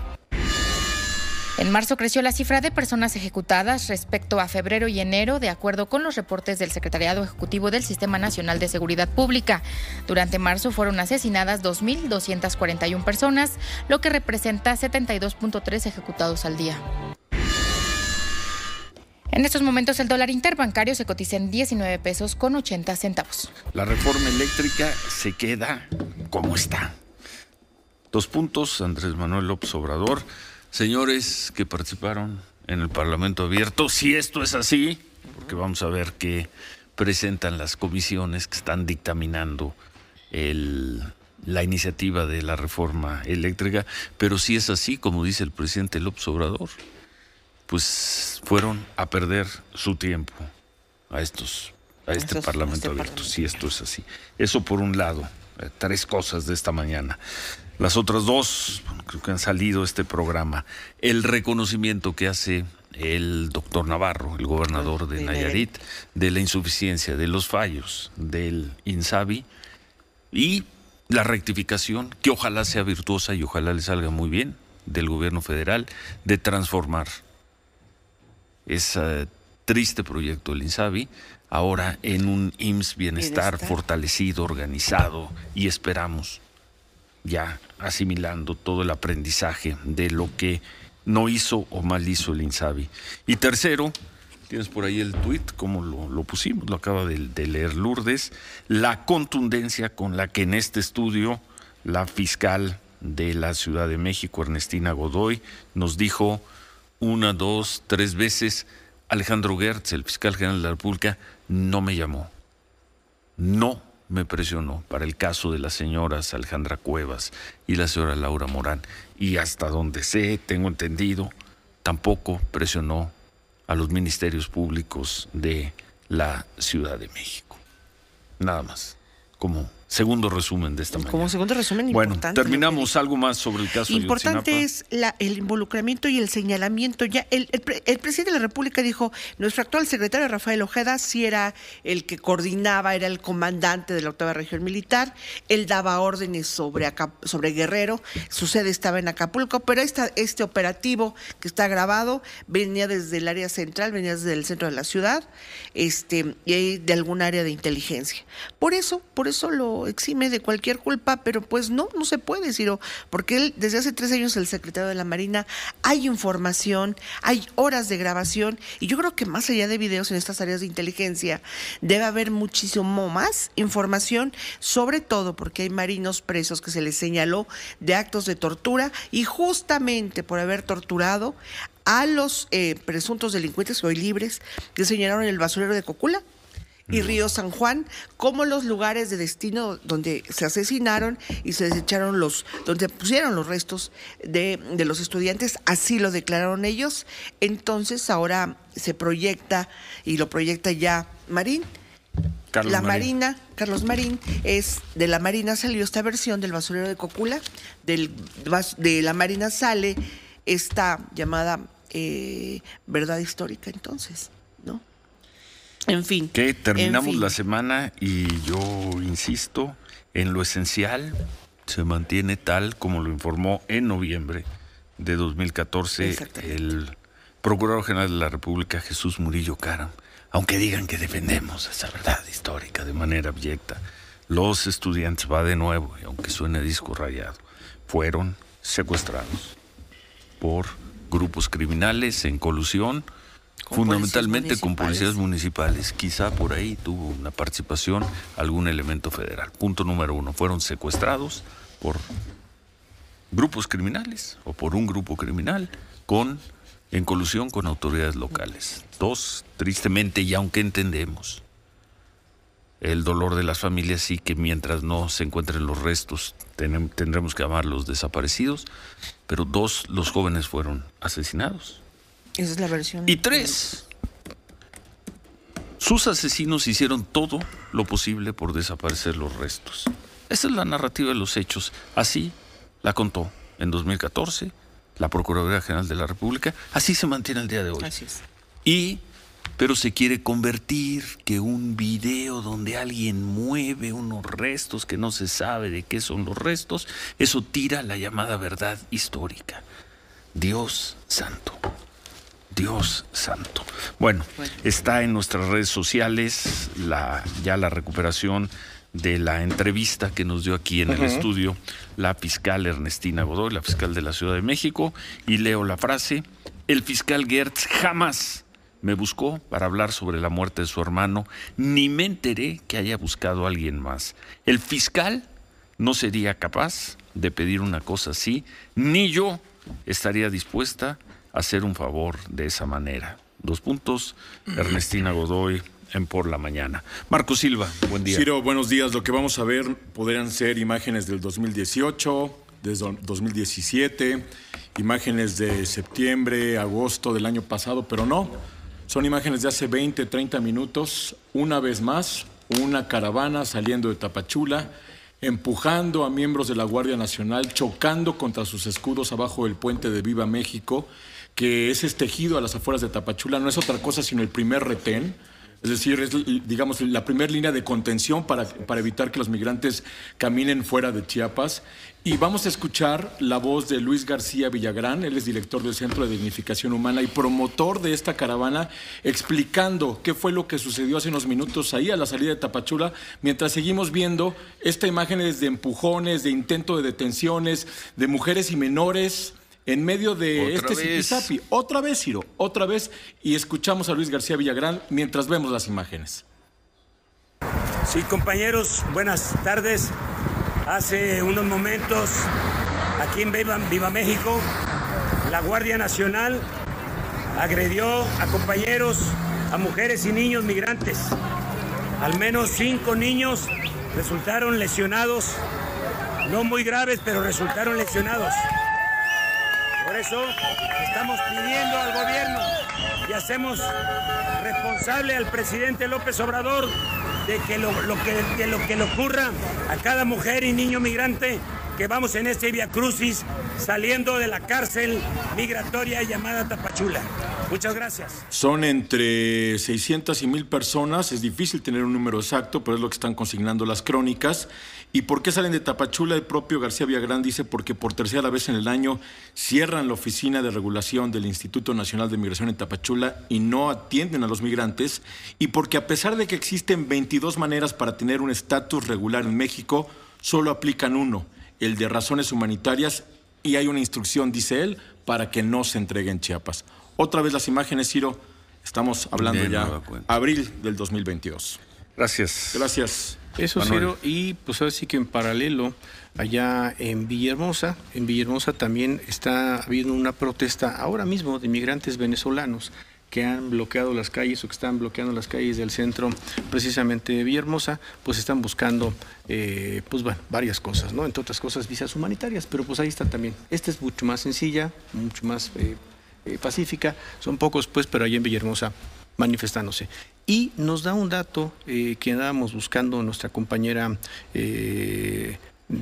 En marzo creció la cifra de personas ejecutadas respecto a febrero y enero, de acuerdo con los reportes del Secretariado Ejecutivo del Sistema Nacional de Seguridad Pública. Durante marzo fueron asesinadas 2.241 personas, lo que representa 72.3 ejecutados al día. En estos momentos el dólar interbancario se cotiza en 19 pesos con 80 centavos.
La reforma eléctrica se queda como está. 2 puntos, Andrés Manuel López Obrador. Señores que participaron en el Parlamento Abierto, si esto es así, porque vamos a ver qué presentan las comisiones que están dictaminando la iniciativa de la reforma eléctrica, pero si es así, como dice el presidente López Obrador, pues fueron a perder su tiempo a este Parlamento Abierto, si esto es así. Eso por un lado, 3 cosas de esta mañana. Las otras 2, creo que han salido este programa. El reconocimiento que hace el doctor Navarro, el gobernador de Nayarit, de la insuficiencia, de los fallos del INSABI y la rectificación, que ojalá sea virtuosa y ojalá le salga muy bien, del gobierno federal, de transformar ese triste proyecto del INSABI ahora en un IMSS Bienestar fortalecido, organizado, y esperamos ya asimilando todo el aprendizaje de lo que no hizo o mal hizo el INSABI. Y tercero, tienes por ahí el tuit, como lo pusimos, lo acaba de leer Lourdes, la contundencia con la que en este estudio la fiscal de la Ciudad de México, Ernestina Godoy, nos dijo 1, 2, 3 veces, Alejandro Gertz, el fiscal general de la República, no me llamó, no me presionó para el caso de las señoras Alejandra Cuevas y la señora Laura Morán, y hasta donde sé, tengo entendido, tampoco presionó a los ministerios públicos de la Ciudad de México. Nada más, como segundo resumen de esta mañana.
Como segundo resumen
importante. Bueno, terminamos. Algo más sobre el caso
importante
Ayotzinapa.
Es el involucramiento y el señalamiento. Ya el presidente de la República dijo, nuestro actual secretario Rafael Ojeda sí era el que coordinaba, era el comandante de la 8ª Región Militar, él daba órdenes sobre Guerrero, su sede estaba en Acapulco, pero este operativo que está grabado venía desde el área central, venía desde el centro de la ciudad, y de algún área de inteligencia. Por eso lo exime de cualquier culpa, pero pues no se puede, Ciro, porque él desde hace 3 años el secretario de la Marina, hay información, hay horas de grabación, y yo creo que más allá de videos en estas áreas de inteligencia, debe haber muchísimo más información, sobre todo porque hay marinos presos que se les señaló de actos de tortura, y justamente por haber torturado a los presuntos delincuentes hoy libres que señalaron el basurero de Cocula y Río San Juan como los lugares de destino donde se asesinaron y se desecharon donde pusieron los restos de los estudiantes, así lo declararon ellos. Entonces ahora se proyecta, y lo proyecta ya Marín, Carlos Marín, de la Marina salió esta versión del basurero de Cocula, de la Marina sale esta llamada verdad histórica, entonces, ¿no? En fin.
Que terminamos la semana y yo insisto, en lo esencial se mantiene tal como lo informó en noviembre de 2014 el Procurador General de la República, Jesús Murillo Caram. Aunque digan que defendemos esa verdad histórica de manera abyecta, los estudiantes, va de nuevo, y aunque suene disco rayado, fueron secuestrados por grupos criminales en colusión, fundamentalmente con policías municipales. Quizá por ahí tuvo una participación algún elemento federal. Punto número 1, fueron secuestrados por grupos criminales o por un grupo criminal en colusión con autoridades locales. 2, tristemente, y aunque entendemos el dolor de las familias, sí que mientras no se encuentren los restos tendremos que llamarlos desaparecidos, pero 2, los jóvenes fueron asesinados.
Esa es la versión.
Y 3, sus asesinos hicieron todo lo posible por desaparecer los restos. Esa es la narrativa de los hechos. Así la contó en 2014 la Procuraduría General de la República. Así se mantiene el día de hoy.
Así es.
Pero se quiere convertir que un video donde alguien mueve unos restos que no se sabe de qué son los restos, eso tira la llamada verdad histórica. Dios santo. Dios santo. Bueno, está en nuestras redes sociales ya la recuperación de la entrevista que nos dio aquí en el estudio la fiscal Ernestina Godoy, la fiscal de la Ciudad de México, y leo la frase: el fiscal Gertz jamás me buscó para hablar sobre la muerte de su hermano, ni me enteré que haya buscado a alguien más. El fiscal no sería capaz de pedir una cosa así, ni yo estaría dispuesta a hacer un favor de esa manera. 2 puntos, Ernestina Godoy en Por la Mañana. Marco Silva, buen día.
Ciro, buenos días. Lo que vamos a ver podrían ser imágenes del 2018, desde 2017, imágenes de septiembre, agosto del año pasado, pero no. Son imágenes de hace 20, 30 minutos. Una vez más, una caravana saliendo de Tapachula, empujando a miembros de la Guardia Nacional, chocando contra sus escudos abajo del puente de Viva México, que es tejido a las afueras de Tapachula. No es otra cosa sino el primer retén. Es decir, es, digamos, la primera línea de contención para evitar que los migrantes caminen fuera de Chiapas. Y vamos a escuchar la voz de Luis García Villagrán. Él es director del Centro de Dignificación Humana y promotor de esta caravana, explicando qué fue lo que sucedió hace unos minutos ahí a la salida de Tapachula, mientras seguimos viendo esta imágenes de empujones, de intento de detenciones, de mujeres y menores en medio de zipizapi. Otra vez, Ciro, otra vez. Y escuchamos a Luis García Villagrán mientras vemos las imágenes.
Sí, compañeros, buenas tardes. Hace unos momentos, aquí en Viva México, la Guardia Nacional agredió a compañeros, a mujeres y niños migrantes. Al menos 5 niños resultaron lesionados, no muy graves, pero resultaron lesionados. Por eso estamos pidiendo al gobierno y hacemos responsable al presidente López Obrador de que lo que le ocurra a cada mujer y niño migrante que vamos en este Via Crucis saliendo de la cárcel migratoria llamada Tapachula. Muchas gracias.
Son entre 600 y 1,000 personas. Es difícil tener un número exacto, pero es lo que están consignando las crónicas. ¿Y por qué salen de Tapachula? El propio García Villagrán dice porque por tercera vez en el año cierran la oficina de regulación del Instituto Nacional de Migración en Tapachula y no atienden a los migrantes. Y porque a pesar de que existen 22 maneras para tener un estatus regular en México, solo aplican uno, el de razones humanitarias, y hay una instrucción, dice él, para que no se entregue en Chiapas. Otra vez las imágenes, Ciro, estamos hablando ya abril del 2022.
Gracias.
Gracias. Eso, Manuel. Ciro, y pues ahora sí que en paralelo, allá en Villahermosa también está habiendo una protesta ahora mismo de migrantes venezolanos que han bloqueado las calles o que están bloqueando las calles del centro precisamente de Villahermosa, pues están buscando varias cosas, ¿no? Entre otras cosas visas humanitarias, pero pues ahí está también. Esta es mucho más sencilla, mucho más pacífica, son pocos pues, pero ahí en Villahermosa manifestándose. Y nos da un dato que andábamos buscando nuestra compañera de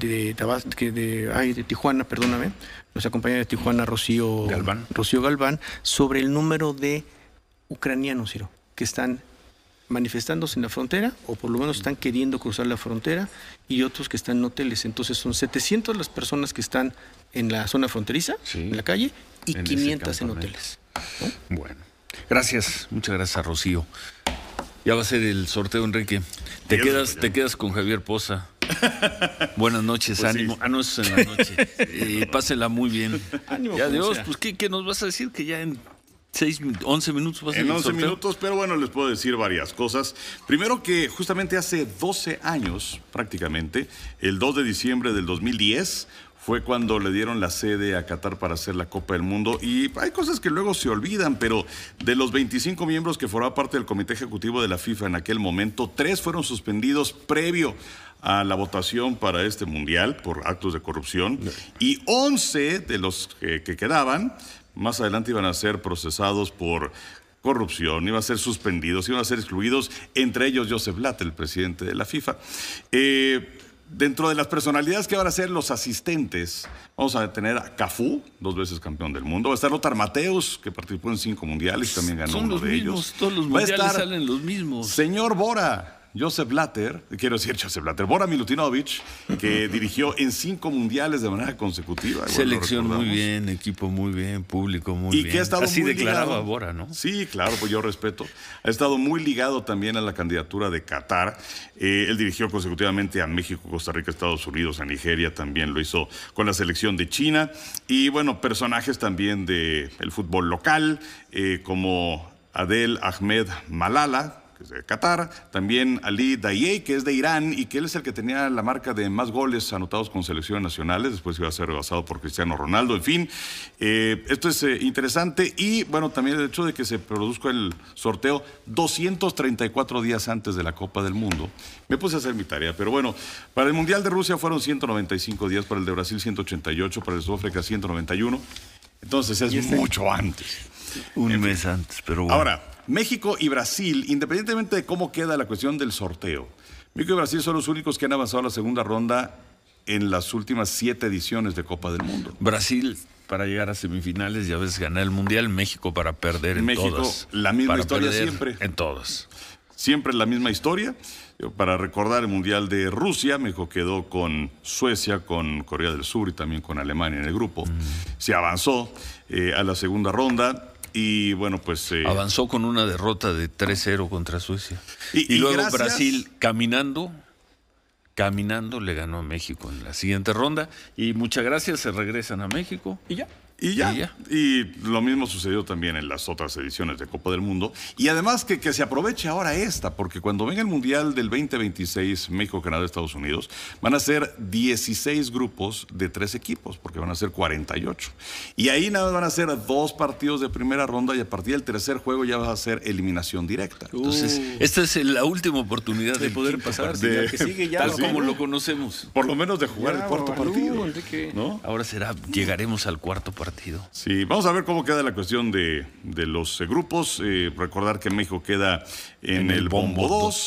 Tijuana, perdóname, nuestra compañera de Tijuana, Rocío Galván, sobre el número de ucranianos, Ciro, que están manifestándose en la frontera, o por lo menos están queriendo cruzar la frontera, y otros que están en hoteles. Entonces son 700 las personas que están en la zona fronteriza, en la calle, y 500 en hoteles, ¿no?
Bueno, gracias, muchas gracias a Rocío. Ya va a ser el sorteo, Enrique. Te quedas con Javier Poza. Buenas noches, pues ánimo. Sí. No, es en la noche. Pásela muy bien. Ánimo, ya Dios, pues ¿qué nos vas a decir? Que ya en 11 minutos vas a hacer el sorteo.
11 minutos, pero bueno, les puedo decir varias cosas. Primero que justamente hace 12 años, prácticamente, el 2 de diciembre del 2010... fue cuando le dieron la sede a Qatar para hacer la Copa del Mundo. Y hay cosas que luego se olvidan, pero de los 25 miembros que formaban parte del Comité Ejecutivo de la FIFA en aquel momento, 3 fueron suspendidos previo a la votación para este Mundial por actos de corrupción. Y 11 de los que quedaban, más adelante iban a ser procesados por corrupción, iban a ser suspendidos, iban a ser excluidos, entre ellos Joseph Blatter, el presidente de la FIFA. Dentro de las personalidades que van a ser los asistentes, vamos a tener a Cafú, 2 veces campeón del mundo. Va a estar Lothar Matthäus, que participó en 5 mundiales y también ganó uno de ellos.
Todos los mundiales salen los mismos.
Señor Bora, Bora Milutinovic, que dirigió en 5 mundiales de manera consecutiva.
Selección muy bien, equipo muy bien, público muy bien.
Y que ha estado
así
muy
declaraba
ligado.
Bora, ¿no?
Sí, claro, pues yo respeto. Ha estado muy ligado también a la candidatura de Qatar. Él dirigió consecutivamente a México, Costa Rica, Estados Unidos, a Nigeria, también lo hizo con la selección de China. Y bueno, personajes también del fútbol local, como Adel Ahmed Malala, que es de Qatar, también Ali Daei, que es de Irán, y que él es el que tenía la marca de más goles anotados con selecciones nacionales, después iba a ser rebasado por Cristiano Ronaldo, en fin. Esto es interesante, y bueno, también el hecho de que se produzca el sorteo 234 días antes de la Copa del Mundo. Me puse a hacer mi tarea, pero bueno, para el Mundial de Rusia fueron 195 días, para el de Brasil 188, para el de Sudáfrica 191, entonces es mucho antes.
Un mes antes, pero bueno.
Ahora, México y Brasil, independientemente de cómo queda la cuestión del sorteo, México y Brasil son los únicos que han avanzado a la segunda ronda en las últimas 7 ediciones de Copa del Mundo.
Brasil para llegar a semifinales y a veces ganar el Mundial, México para perder en
México,
todas.
La misma historia siempre.
En todas.
Siempre la misma historia. Para recordar el Mundial de Rusia, México quedó con Suecia, con Corea del Sur y también con Alemania en el grupo. Se avanzó a la segunda ronda. Y bueno, pues...
avanzó con una derrota de 3-0 contra Suecia. Y luego gracias... Brasil caminando le ganó a México en la siguiente ronda. Y muchas gracias, se regresan a México.
Y ya. Y lo mismo sucedió también en las otras ediciones de Copa del Mundo. Y además que se aproveche ahora esta, porque cuando venga el Mundial del 2026, México, Canadá, Estados Unidos, van a ser 16 grupos de 3 equipos, porque van a ser 48. Y ahí nada más van a ser 2 partidos de primera ronda y a partir del 3er juego ya va a ser eliminación directa.
Entonces, esta es la última oportunidad de poder pasar
que sigue ya,
tal como lo conocemos.
Por lo menos de jugar el cuarto partido.
¿No? Ahora llegaremos al cuarto partido.
Sí, vamos a ver cómo queda la cuestión de los grupos. Recordar que México queda en el bombo 2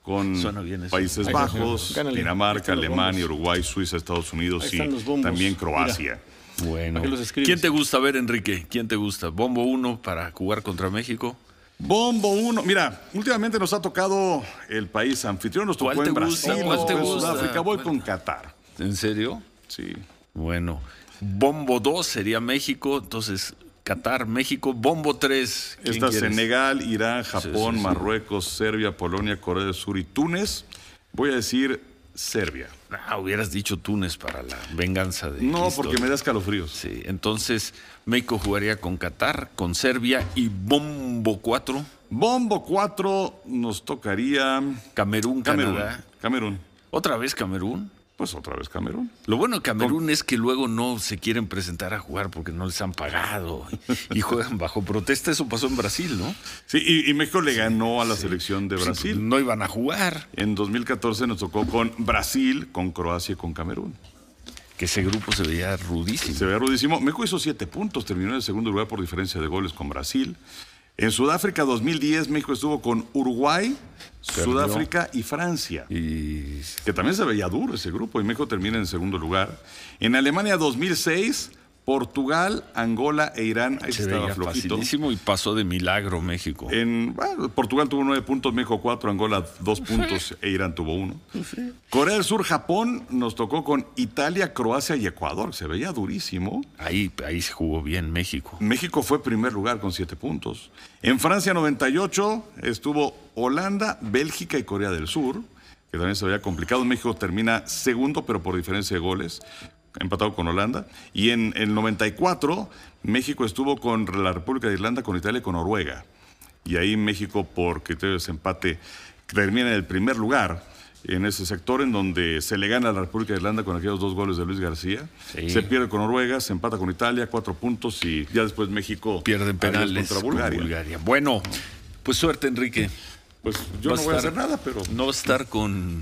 con Países Bajos, Dinamarca, Alemania, Uruguay, Suiza, Estados Unidos y también Croacia.
Mira. Bueno. ¿Quién te gusta? A ver, Enrique, ¿quién te gusta? ¿Bombo 1 para jugar contra México?
Bombo 1. Mira, últimamente nos ha tocado el país anfitrión, nos tocó en Brasil,
¿Cuál te gusta?
Sudáfrica, voy con Qatar.
¿En serio?
Sí.
Bueno, Bombo 2 sería México, entonces Qatar, México. Bombo 3.
Está Senegal, Irán, Japón, Marruecos, Serbia, Polonia, Corea del Sur y Túnez. Voy a decir Serbia.
Hubieras dicho Túnez para la venganza de
No,
historia.
porque me da escalofríos.
Sí, entonces México jugaría con Qatar, con Serbia y Bombo 4.
Bombo 4 nos tocaría
Camerún, Canadá.
Camerún.
¿Otra vez Camerún?
Pues otra vez Camerún.
Lo bueno de Camerún es que luego no se quieren presentar a jugar porque no les han pagado y juegan bajo protesta. Eso pasó en Brasil, ¿no?
Sí, y México le ganó a la selección de Brasil.
Pues no iban a jugar.
En 2014 nos tocó con Brasil, con Croacia y con Camerún.
Que ese grupo se veía rudísimo.
Se veía rudísimo. México hizo 7 puntos, terminó en el segundo lugar por diferencia de goles con Brasil. En Sudáfrica 2010 México estuvo con Uruguay, Sudáfrica y Francia. Que también se veía duro ese grupo y México termina en segundo lugar. En Alemania 2006, Portugal, Angola e Irán. Ahí
se
estaba
veía
flojito.
facilísimo y pasó de milagro México.
Portugal tuvo 9 puntos, México 4, Angola 2 puntos e Irán tuvo 1. Corea del Sur, Japón nos tocó con Italia, Croacia y Ecuador. Se veía durísimo.
Ahí se jugó bien México.
México fue primer lugar con 7 puntos. En Francia 98 estuvo Holanda, Bélgica y Corea del Sur, que también se veía complicado. México termina segundo, pero por diferencia de goles, empatado con Holanda. Y en el 94, México estuvo con la República de Irlanda, con Italia y con Noruega. Y ahí México, por criterio de desempate, termina en el primer lugar en ese sector, en donde se le gana a la República de Irlanda con aquellos 2 goles de Luis García. Sí. Se pierde con Noruega, se empata con Italia, 4 puntos, y ya después México
pierde en penales
contra Bulgaria.
Bueno, pues suerte, Enrique.
Pues yo no voy a hacer nada, pero...
No va a estar con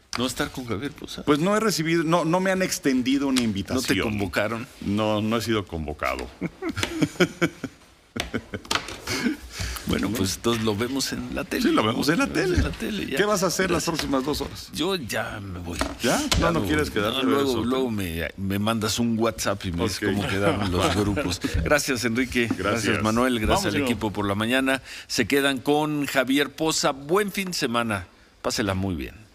Javier Posada.
Pues no he recibido, no me han extendido una invitación.
¿No te convocaron?
No he sido convocado.
Bueno, pues entonces lo vemos en la tele.
Sí, lo vemos en la tele.
Ya.
¿Qué vas a hacer las próximas 2 horas?
Yo ya me voy.
¿Ya? No quieres quedarte.
Luego me mandas un WhatsApp y me dices cómo quedaron los grupos. Gracias, Enrique. Gracias, Manuel. Gracias al equipo por la mañana. Se quedan con Javier Poza. Buen fin de semana. Pásela muy bien.